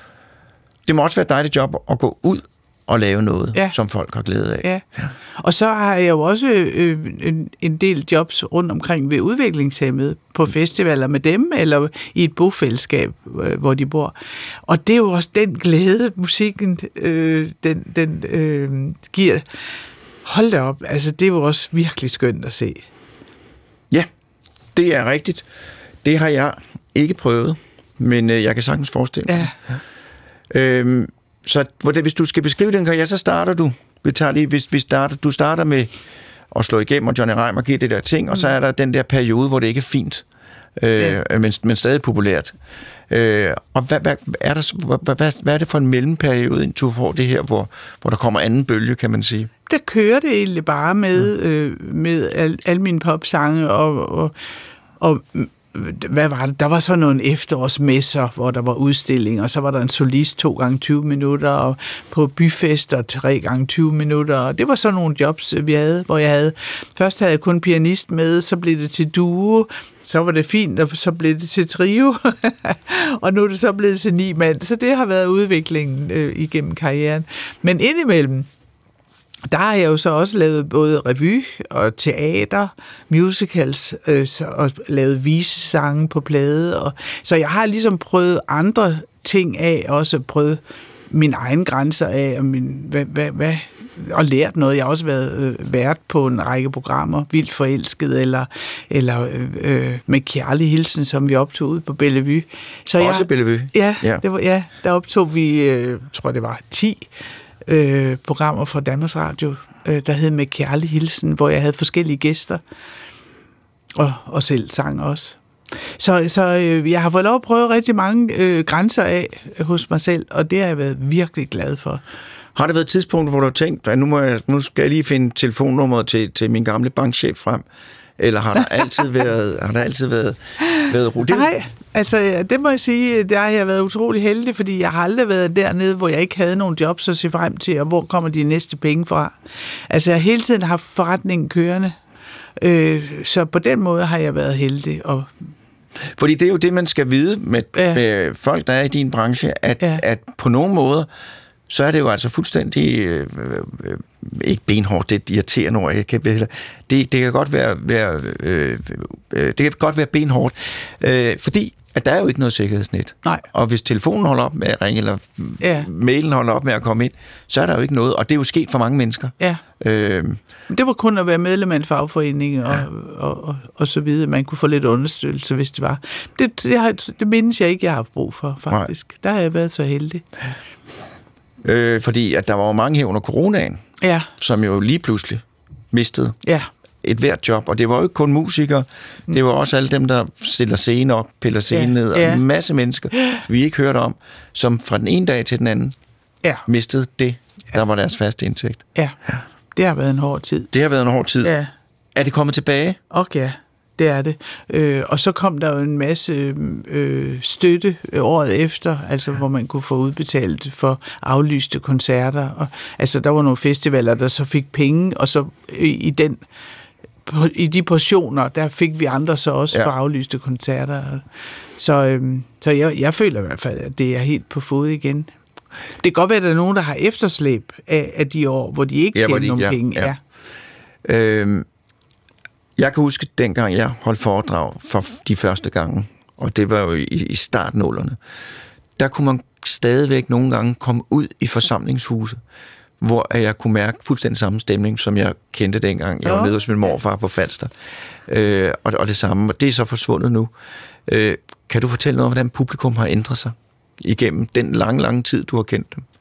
Det må også være et dejligt job at gå ud og lave noget, ja. som folk har glæde af. Ja. Ja. Og så har jeg jo også øh, en, en del jobs rundt omkring ved udviklingshæmmede, på festivaler med dem, eller i et bofællesskab, øh, hvor de bor. Og det er jo også den glæde, musikken øh, den, den øh, giver. Hold da op, altså det er jo også virkelig skønt at se. Ja, det er rigtigt. Det har jeg ikke prøvet, men øh, jeg kan sagtens forestille mig. Ja. Øhm, så hvis du skal beskrive den karriere, så starter du. Vi tager lige, hvis vi starter, du starter med at slå igennem, og Johnny Reimer giver det der ting, mm. og så er der den der periode, hvor det ikke er fint. øh, Ja. men, men stadig populært. Øh, og hvad, hvad, er der, hvad, hvad, hvad er det for en mellemperiode, indtil du får det her, hvor, hvor der kommer anden bølge, kan man sige? Der kører det egentlig bare med, ja. øh, med al, alle mine popsange, og, og, og hvad var det? Der var så nogle efterårsmesser, hvor der var udstilling, og så var der en solist to gange tyve minutter, og på byfester tre gange tyve minutter, og det var så nogle jobs, vi havde, hvor jeg havde, først havde jeg kun pianist med, så blev det til duo, så var det fint, og så blev det til trio, og nu er det så blevet til ni mand, så det har været udviklingen øh, igennem karrieren. Men indimellem, der har jeg jo så også lavet både revy og teater, musicals, øh, og lavet visesange på plade. Og, så jeg har ligesom prøvet andre ting af, også prøvet mine egne grænser af, og, min, hvad, hvad, hvad, og lært noget. Jeg har også været øh, vært på en række programmer, Vildt Forelsket, eller, eller øh, med Kærlig Hilsen, som vi optog ude på Bellevue. Så også jeg, Bellevue? Ja, ja. Det var, ja, der optog vi, øh, tror det var ti Øh, programmer fra Danmarks Radio, øh, der hed Med Kærlig Hilsen, hvor jeg havde forskellige gæster, og, og selv sang også. Så, så øh, jeg har fået lov at prøve rigtig mange øh, grænser af hos mig selv, og det har jeg været virkelig glad for. Har der været et tidspunkt, hvor du har tænkt, at nu, må jeg, nu skal jeg lige finde telefonnummeret til, til min gamle bankchef frem? Eller har der altid været, har der altid været, været ro? Nej, altså det må jeg sige, der har jeg været utrolig heldig, fordi jeg har aldrig været dernede, hvor jeg ikke havde nogen jobs at se frem til, og hvor kommer de næste penge fra. Altså jeg har hele tiden haft forretningen kørende, øh, så på den måde har jeg været heldig. Og fordi det er jo det, man skal vide med, ja. med folk, der er i din branche, at, ja. at på nogle måder, så er det jo altså fuldstændig øh, øh, ikke benhårdt, det er irriterende ord, jeg kan det, det kan godt være, være øh, øh, det kan godt være benhårdt, øh, fordi at der er jo ikke noget sikkerhedsnet. Nej. Og hvis telefonen holder op med at ringe, eller ja. mailen holder op med at komme ind, så er der jo ikke noget, og det er jo sket for mange mennesker. Ja. Øh, det var kun at være medlem af en fagforening og, ja. og, og, og så videre. Man kunne få lidt understøttelse, hvis det var. Det, det, har, det mindes jeg ikke, jeg har haft brug for, faktisk. Nej. Der har jeg været så heldig. Øh, fordi at der var jo mange her under coronaen, ja. som jo lige pludselig mistede ja. et hvert job, og det var jo ikke kun musikere, mm. det var også alle dem, der stiller scenen op, piller scenen ja. ned, og ja. en masse mennesker, vi ikke hørte om, som fra den ene dag til den anden ja. mistede det, der ja. var deres faste indtægt. Ja. ja, det har været en hård tid. Det har været en hård tid. Ja. Er det kommet tilbage? Okay, ja. Det er det. Øh, og så kom der jo en masse øh, støtte året efter, altså hvor man kunne få udbetalt for aflyste koncerter. Og, altså der var nogle festivaler, der så fik penge, og så i, i den i de portioner, der fik vi andre så også ja. for aflyste koncerter. Så, øh, så jeg, jeg føler i hvert fald, at det er helt på fod igen. Det kan godt være, at der er nogen, der har efterslæb af, af de år, hvor de ikke ja, tjener de, nogen ja, penge. Ja. Ja. Øhm. Jeg kan huske, dengang jeg holdt foredrag for de første gange, og det var jo i, i startnullerne, der kunne man stadigvæk nogle gange komme ud i forsamlingshuset, hvor jeg kunne mærke fuldstændig samme stemning, som jeg kendte dengang. Jeg var nede hos min morfar på Falster, øh, og, og det samme, og det er så forsvundet nu. Øh, kan du fortælle noget om, hvordan publikum har ændret sig igennem den lange, lange tid, du har kendt dem?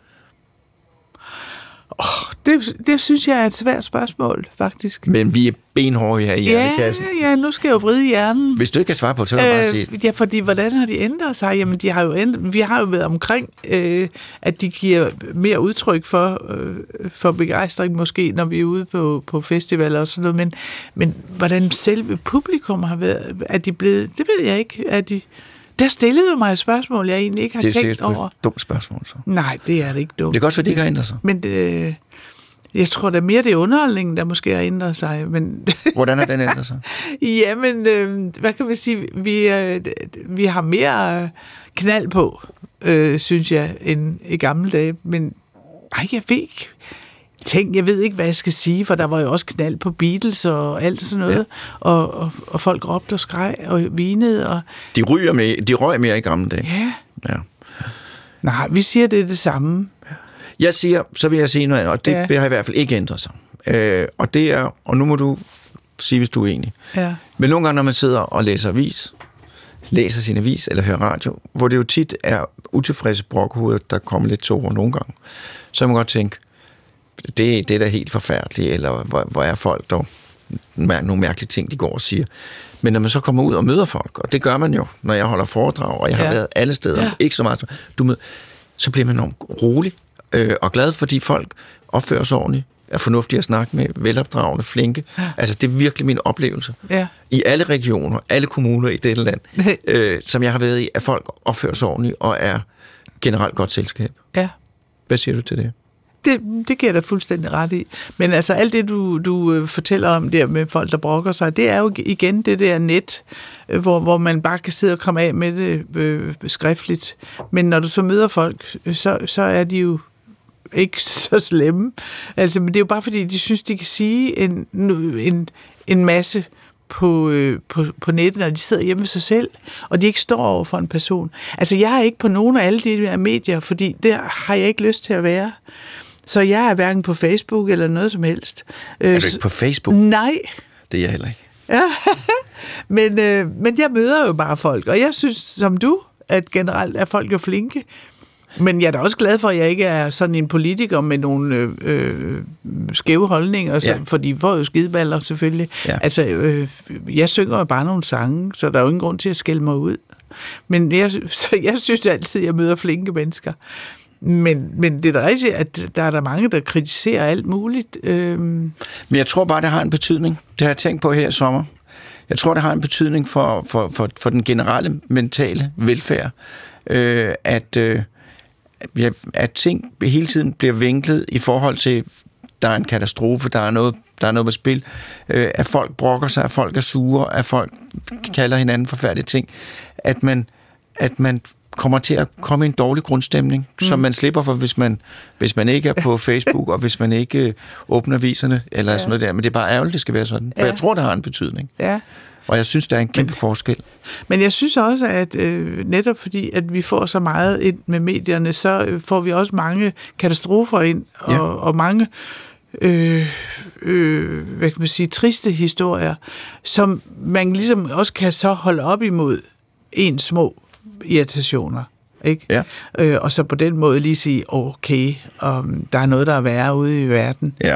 Oh, det, det synes jeg er et svært spørgsmål, faktisk. Men vi er benhårde her i ja, hjernekassen. Ja, nu skal jeg jo vride hjernen. Hvis du ikke kan svare på det, så kan jeg bare sige. Øh, ja, fordi hvordan har de ændret sig? Jamen, de har jo ændret, vi har jo været omkring, øh, at de giver mere udtryk for, øh, for begejstring, måske, når vi er ude på, på festivaler og sådan noget. Men, men hvordan selve publikum har været, er de blevet, det ved jeg ikke. Er de... Der stillede du mig et spørgsmål, jeg egentlig ikke har tænkt over. Det er sikkert et dumt spørgsmål, så. Nej, det er det ikke dumt. Det kan også være, de ikke har ændret sig. Men det, jeg tror, der mere det er underholdningen, der måske har ændret sig. Men hvordan har den ændret sig? Jamen, øh, hvad kan vi sige? Vi, øh, vi har mere knald på, øh, synes jeg, end i gamle dage. Men ej, jeg ved ikke. Tænk, jeg ved ikke, hvad jeg skal sige, for der var jo også knald på Beatles og alt sådan noget, ja. og, og, og folk råbte og skreg og vinede. Og de, ryger med, de røg mere i gamle dage. Ja. ja. Nej, vi siger, det er det samme. Jeg siger, så vil jeg sige noget andet, og det, ja. det har i hvert fald ikke ændret sig. Øh, og det er, og nu må du sige, hvis du er enig. Ja. Men nogle gange, når man sidder og læser avis, læser sin avis eller hører radio, hvor det jo tit er utilfredse brokhoveder, der kommer lidt til ord nogle gange, så må man godt tænke, det, det er da helt forfærdeligt, eller hvor, hvor er folk dog nogle mærkelige ting, de går og siger. Men når man så kommer ud og møder folk, og det gør man jo, når jeg holder foredrag, og jeg har ja. været alle steder, ja. ikke så meget, du møder, så bliver man enormt rolig øh, og glad, fordi folk opfører sig ordentligt, er fornuftige at snakke med, velopdragende, flinke. Ja. Altså, det er virkelig min oplevelse. Ja. I alle regioner, alle kommuner i dette land, øh, som jeg har været i, at folk opfører sig ordentligt og er generelt godt selskab. Ja. Hvad siger du til det? Det, det giver jeg da fuldstændig ret i. Men altså, alt det, du, du fortæller om der med folk, der brokker sig, det er jo igen det der net, hvor, hvor man bare kan sidde og komme af med det øh, skriftligt. Men når du så møder folk, så, så er de jo ikke så slemme. Altså, men det er jo bare fordi, de synes, de kan sige en, en, en masse på, øh, på, på nettet, når de sidder hjemme med sig selv, og de ikke står over for en person. Altså, jeg er ikke på nogen af alle de her medier, fordi der har jeg ikke lyst til at være. Så jeg er hverken på Facebook eller noget som helst. Er du ikke på Facebook? Nej. Det er jeg heller ikke. Ja. men, øh, men jeg møder jo bare folk, og jeg synes, som du, at generelt er folk jo flinke. Men jeg er da også glad for, at jeg ikke er sådan en politiker med nogle øh, øh, skæve holdninger, så, ja. for de får jo skideballer selvfølgelig. Ja. Altså, øh, jeg synger jo bare nogle sange, så der er jo ingen grund til at skælde mig ud. Men jeg, så jeg synes altid, at jeg møder flinke mennesker. Men, men det er da rigtigt, at der er der mange, der kritiserer alt muligt. Øhm. Men jeg tror bare, det har en betydning. Det har jeg tænkt på her i sommer. Jeg tror, det har en betydning for, for, for, for den generelle mentale velfærd, øh, at, øh, at ting hele tiden bliver vinklet i forhold til, der er en katastrofe, der er noget, der er noget på spil, øh, at folk brokker sig, at folk er sure, at folk kalder hinanden forfærdelige ting, at man, at man kommer til at komme i en dårlig grundstemning, mm. som man slipper for, hvis man, hvis man ikke er på Facebook, og hvis man ikke øh, åbner viserne, eller ja. sådan noget der. Men det er bare ærgerligt, det skal være sådan. Ja. For jeg tror, det har en betydning. Ja. Og jeg synes, der er en kæmpe men, forskel. Men jeg synes også, at øh, netop fordi, at vi får så meget ind med medierne, så øh, får vi også mange katastrofer ind, og, ja. og mange øh, øh, hvad kan man sige, triste historier, som man ligesom også kan så holde op imod en små irritationer, ikke? Ja. Øh, og så på den måde lige sige, okay, um, der er noget, der er værre ude i verden. Ja.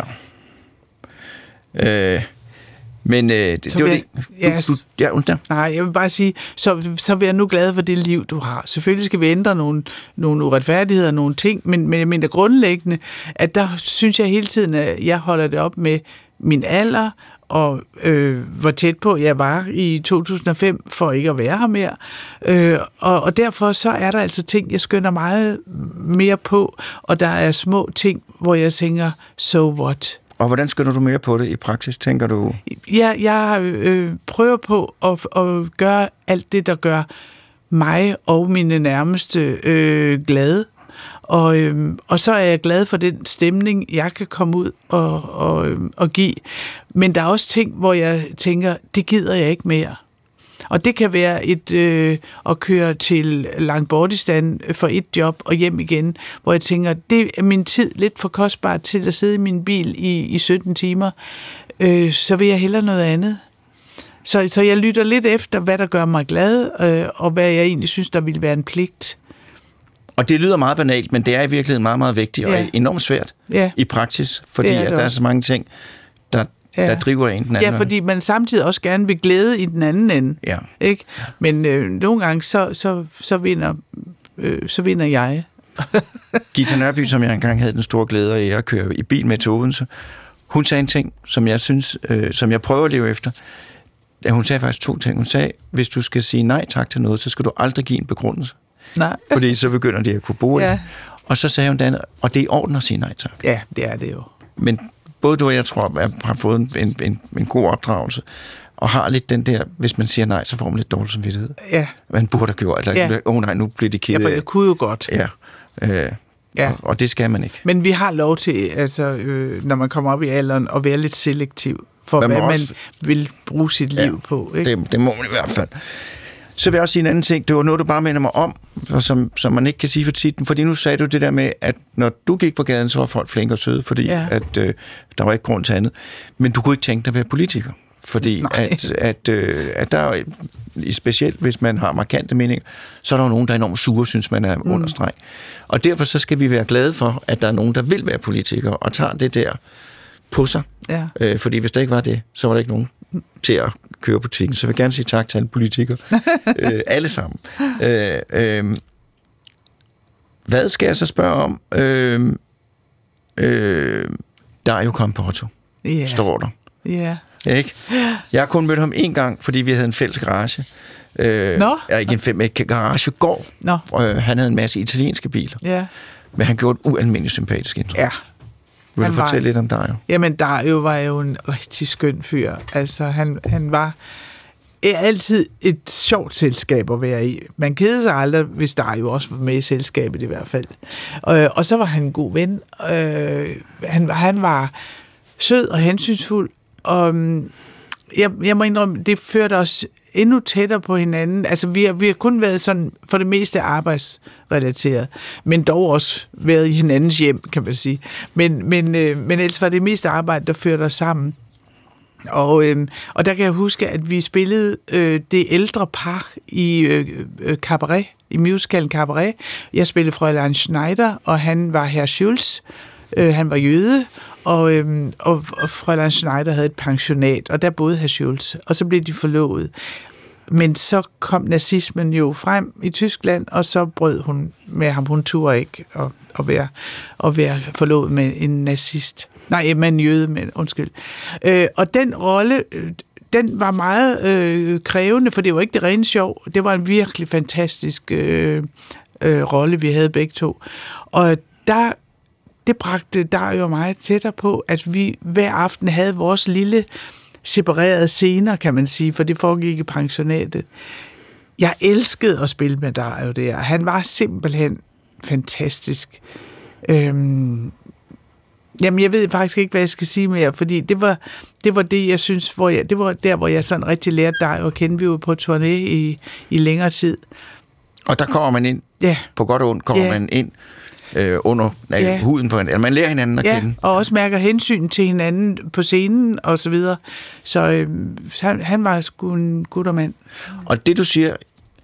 Øh, men øh, det, det var jeg, det. Ja, du, du, ja, undskyld. Nej, jeg vil bare sige, så, så vil jeg nu glad for det liv, du har. Selvfølgelig skal vi ændre nogle, nogle uretfærdigheder, nogle ting, men, men jeg mener grundlæggende, at der synes jeg hele tiden, at jeg holder det op med min alder, og øh, hvor tæt på jeg var i to tusind og fem for ikke at være her mere. Øh, og, og derfor så er der altså ting, jeg skynder meget mere på, og der er små ting, hvor jeg tænker, so what? Og hvordan skynder du mere på det i praksis, tænker du? Jeg, jeg øh, prøver på at, at gøre alt det, der gør mig og mine nærmeste øh, glade. Og, øhm, og så er jeg glad for den stemning, jeg kan komme ud og, og, øhm, og give. Men der er også ting, hvor jeg tænker, det gider jeg ikke mere. Og det kan være et øh, at køre til Langbordistan for et job og hjem igen, hvor jeg tænker, det er min tid lidt for kostbart til at sidde i min bil i, i sytten timer. Øh, så vil jeg hellere noget andet. Så, så jeg lytter lidt efter, hvad der gør mig glad, øh, og hvad jeg egentlig synes, der ville være en pligt. Og det lyder meget banalt, men det er i virkeligheden meget, meget vigtigt ja. og enormt svært ja. i praksis, fordi at der er så mange ting, der, ja. der driver en den anden. Ja, fordi man samtidig også gerne vil glæde i den anden ende. Ja. Ikke? Men øh, nogle gange, så, så, så, vinder, øh, så vinder jeg. Gita Nørby, som jeg engang havde den store glæde af at køre i bil med til Odense, hun sagde en ting, som jeg synes, øh, som jeg prøver at leve efter. Ja, hun sagde faktisk to ting. Hun sagde, hvis du skal sige nej tak til noget, så skal du aldrig give en begrundelse. Nej. Fordi så begynder de at kunne bruge det. Ja. Og så sagde hun det andet, og det er i orden at sige nej tak. Ja, det er det jo. Men både du og jeg tror, at har fået en, en, en god opdragelse, og har lidt den der, hvis man siger nej, så får man lidt dårlig samvittighed. Ja. Man burde have gjort, eller ja. åh oh, nej, nu bliver de ked af. Ja, for jeg kunne jo godt. Ja. Øh, ja. Og, og det skal man ikke. Men vi har lov til, altså, øh, når man kommer op i alderen, at være lidt selektiv for, man hvad også, man vil bruge sit liv ja, på. Ikke? Det, det må man i hvert fald. Så vil jeg også sige en anden ting. Det var noget, du bare minder mig om, og som, som man ikke kan sige for tit. Fordi nu sagde du det der med, at når du gik på gaden, så var folk flinke og søde, fordi ja. at, øh, der var ikke grund til andet. Men du kunne ikke tænke dig at være politiker. Fordi at, at, øh, at der er, specielt hvis man har markante meninger, så er der jo nogen, der er enormt sure, synes man er mm. under streg. Og derfor så skal vi være glade for, at der er nogen, der vil være politikere, og tager det der på sig. Ja. Øh, fordi hvis der ikke var det, så var der ikke nogen til at køre butikken. Så jeg vil gerne sige tak til alle politikere. øh, alle sammen. Øh, øh, hvad skal jeg så spørge om? Øh, øh, Dario Camporto, Yeah. står der. Ja. Ikke? Jeg har kun mødt ham en gang, fordi vi havde en fælles garage. Øh, Nå. Ja, ikke en fælles garagegård. Nå. Øh, han havde en masse italienske biler. Ja. Men han gjorde et ualmindeligt sympatisk indtryk. Ja. Vil Han du var- fortælle lidt om Dario? Jamen, Dario var jo en rigtig skøn fyr. Altså, han, han var er altid et sjovt selskab at være i. Man kedede sig aldrig, hvis Dario også var med i selskabet i hvert fald. Og, og så var han en god ven. Øh, han, han var sød og hensynsfuld. Og mm, jeg, jeg må indrømme, det førte os endnu tættere på hinanden. Altså, vi har, vi har kun været sådan, for det meste arbejdsrelateret, men dog også været i hinandens hjem, kan man sige. Men, men, øh, men ellers var det meste arbejde, der førte os sammen. Og, øh, og der kan jeg huske, at vi spillede øh, det ældre par i øh, øh, Cabaret, i musicalen Cabaret. Jeg spillede Fräulein Schneider, og han var herr Schulz. Øh, han var jøde, og, øh, og, og Fräulein Schneider havde et pensionat, og der boede herr Schulz, og så blev de forlovet. Men så kom nazismen jo frem i Tyskland, og så brød hun med ham. Hun turde ikke at, at, være, at være forlovet med en nazist. Nej, med en jøde, men undskyld. Øh, og den rolle, den var meget øh, krævende, for det var ikke det rene sjov. Det var en virkelig fantastisk øh, øh, rolle, vi havde begge to. Og der, det bragte Dario meget tættere på, at vi hver aften havde vores lille separerede scener, kan man sige, for det foregik i pensionatet. Jeg elskede at spille med Dario der. Han var simpelthen fantastisk. Øhm, Jamen, jeg ved faktisk ikke, hvad jeg skal sige mere, fordi det var det, var det jeg synes, hvor jeg, det var der, hvor jeg sådan rigtig lærte dig at kende. Vi var på turné i, i længere tid. Og der kommer man ind, Ja. på godt og ondt, kommer Ja. man ind øh, under nej, Ja. huden på hinanden. Man lærer hinanden at Ja, kende. og også mærker hensyn til hinanden på scenen og så videre. Så øh, han, han var sgu en guttermand. Og det, du siger,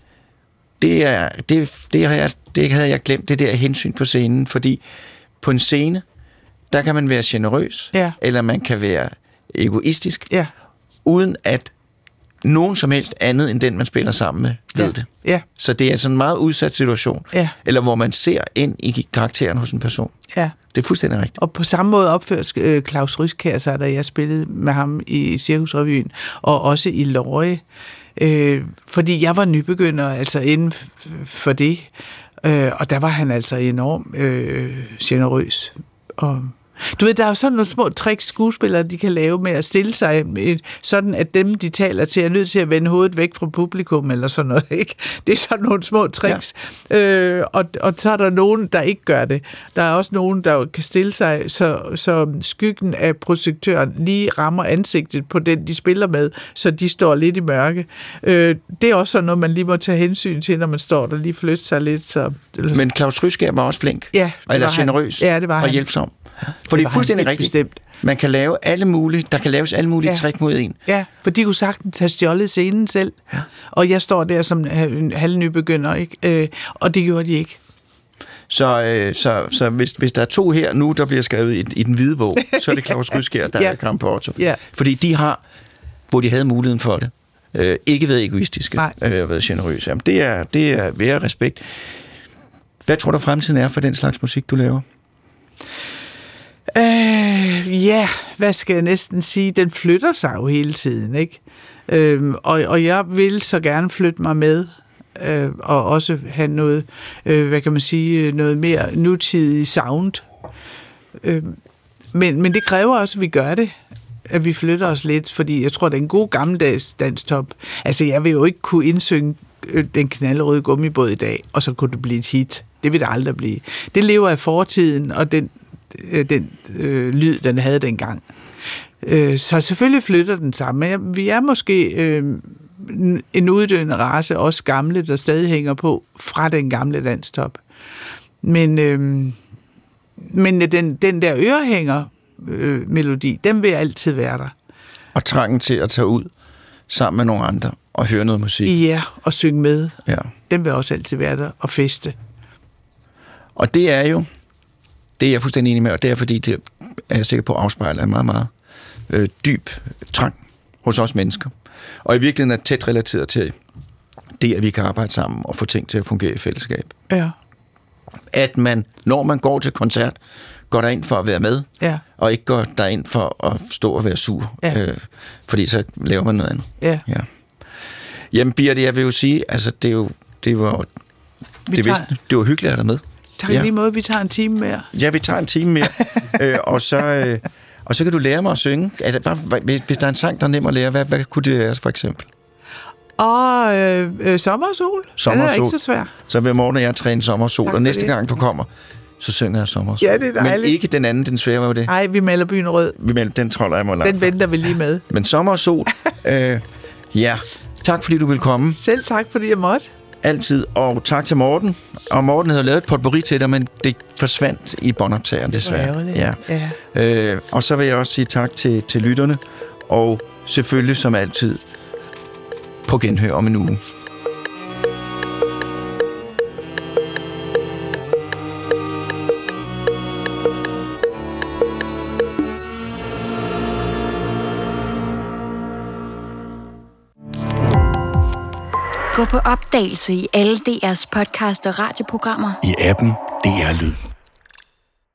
det, er, det, det, har jeg, det havde jeg glemt, det der hensyn på scenen, fordi på en scene, der kan man være generøs, Ja. eller man kan være egoistisk, Ja. uden at nogen som helst andet end den, man spiller sammen med, ved Ja. det. Ja. Så det er sådan en meget udsat situation, Ja. eller hvor man ser ind i karakteren hos en person. Ja. Det er fuldstændig rigtigt. Og på samme måde opførte øh, Claus Ryskjær sig, da jeg spillede med ham i Cirkusrevyen, og også i Løje. Øh, fordi jeg var nybegynder, altså inden f- for det. Øh, og der var han altså enormt øh, generøs. Og du ved, der er jo sådan nogle små tricks, skuespillere de kan lave med at stille sig øh, sådan, at dem, de taler til, er nødt til at vende hovedet væk fra publikum, eller sådan noget, ikke? Det er sådan nogle små tricks. Ja. Øh, og, og så er der nogen, der ikke gør det. Der er også nogen, der kan stille sig, så, så skyggen af projektøren lige rammer ansigtet på den, de spiller med, så de står lidt i mørke. Øh, det er også sådan noget, man lige må tage hensyn til, når man står der, lige flytter sig lidt. Så, Men Claus Ryskjær var også flink, ja, det eller var han. generøs, Ja, det var og han. hjælpsom. For det er var fuldstændig han helt rigtigt. bestemt. Man kan lave alle mulige, der kan laves alle mulige Ja. trick mod en. Ja, for de kunne sagtens have stjålet scenen selv. Ja. Og jeg står der som en halvnybegynder, ikke? Øh, og det gjorde de ikke. Så, øh, så, så hvis, hvis der er to her nu, der bliver skrevet i, i den hvide bog, så er det Claus Ryskjær, der Ja. er Camporto. Ja. Fordi de har, hvor de havde muligheden for det, øh, ikke været egoistiske, Nej. øh, været generøse. Jamen, det er, det er værd respekt. Hvad tror du fremtiden er for den slags musik, du laver? Øh, ja, hvad skal jeg næsten sige? Den flytter sig jo hele tiden, ikke? Øh, og, og jeg vil så gerne flytte mig med, øh, og også have noget, øh, hvad kan man sige, noget mere nutidig sound. Øh, men, men det kræver også, at vi gør det, at vi flytter os lidt, fordi jeg tror, det er en god gammeldags danstop. Altså, jeg vil jo ikke kunne indsynge øh, Den knaldrøde gummibåd i dag, og så kunne det blive et hit. Det vil det aldrig blive. Det lever af fortiden, og den den øh, lyd, den havde dengang. Øh, så selvfølgelig flytter den sammen. Men vi er måske øh, en uddøende race, også gamle, der stadig hænger på fra den gamle danstop. Men, øh, men den, den der ørehænger øh, melodi, den vil altid være der. Og trangen til at tage ud sammen med nogle andre og høre noget musik. Ja, og synge med. Ja. Den vil også altid være der, og feste. Og det er jo, det er jeg fuldstændig enig med, og det er fordi, det, er jeg sikker på afspejler en meget, meget øh, dyb trang hos os mennesker. Og i virkeligheden er tæt relateret til det, at vi kan arbejde sammen og få ting til at fungere i fællesskab. Ja. At man, når man går til koncert, går der ind for at være med, Ja. og ikke går der ind for at stå og være sur, Ja. øh, fordi så laver man noget andet. Ja. Ja. Jamen, Birte, jeg vil jo sige, altså, det er jo, det var, Vi det, tager- vidste, det var hyggeligt at have dig med. Tak ja. lige måde, vi tager en time mere. Ja, vi tager en time mere, øh, og, så, øh, og så kan du lære mig at synge. Er det bare, hvis hvis der er en sang, der er nem at lære, hvad, hvad kunne det være, for eksempel? Og øh, øh, sommersol. Sommer og Den er sol. ikke så svær. Så vil Morten og jeg træne sommer og sol, Tak og for næste det. gang du kommer, så synger jeg sommer og sol. Ja, det er Men dejligt. ikke den anden, den svære var det. Nej, vi maler byen rød. Vi melder, den troller jeg må langt. Den venter vi lige med. Men sommer og sol, øh, ja. Tak fordi du vil komme. Selv tak, fordi jeg måtte. Altid. Og tak til Morten. Og Morten havde lavet et potpourri til dig, men det forsvandt i båndoptageren, desværre. ærgerligt. Ja. Ja. Øh, og så vil jeg også sige tak til, til lytterne. Og selvfølgelig, som altid, på genhør om en uge. Gå på opdagelse i alle D R's podcast og radioprogrammer. I appen D R Lyd.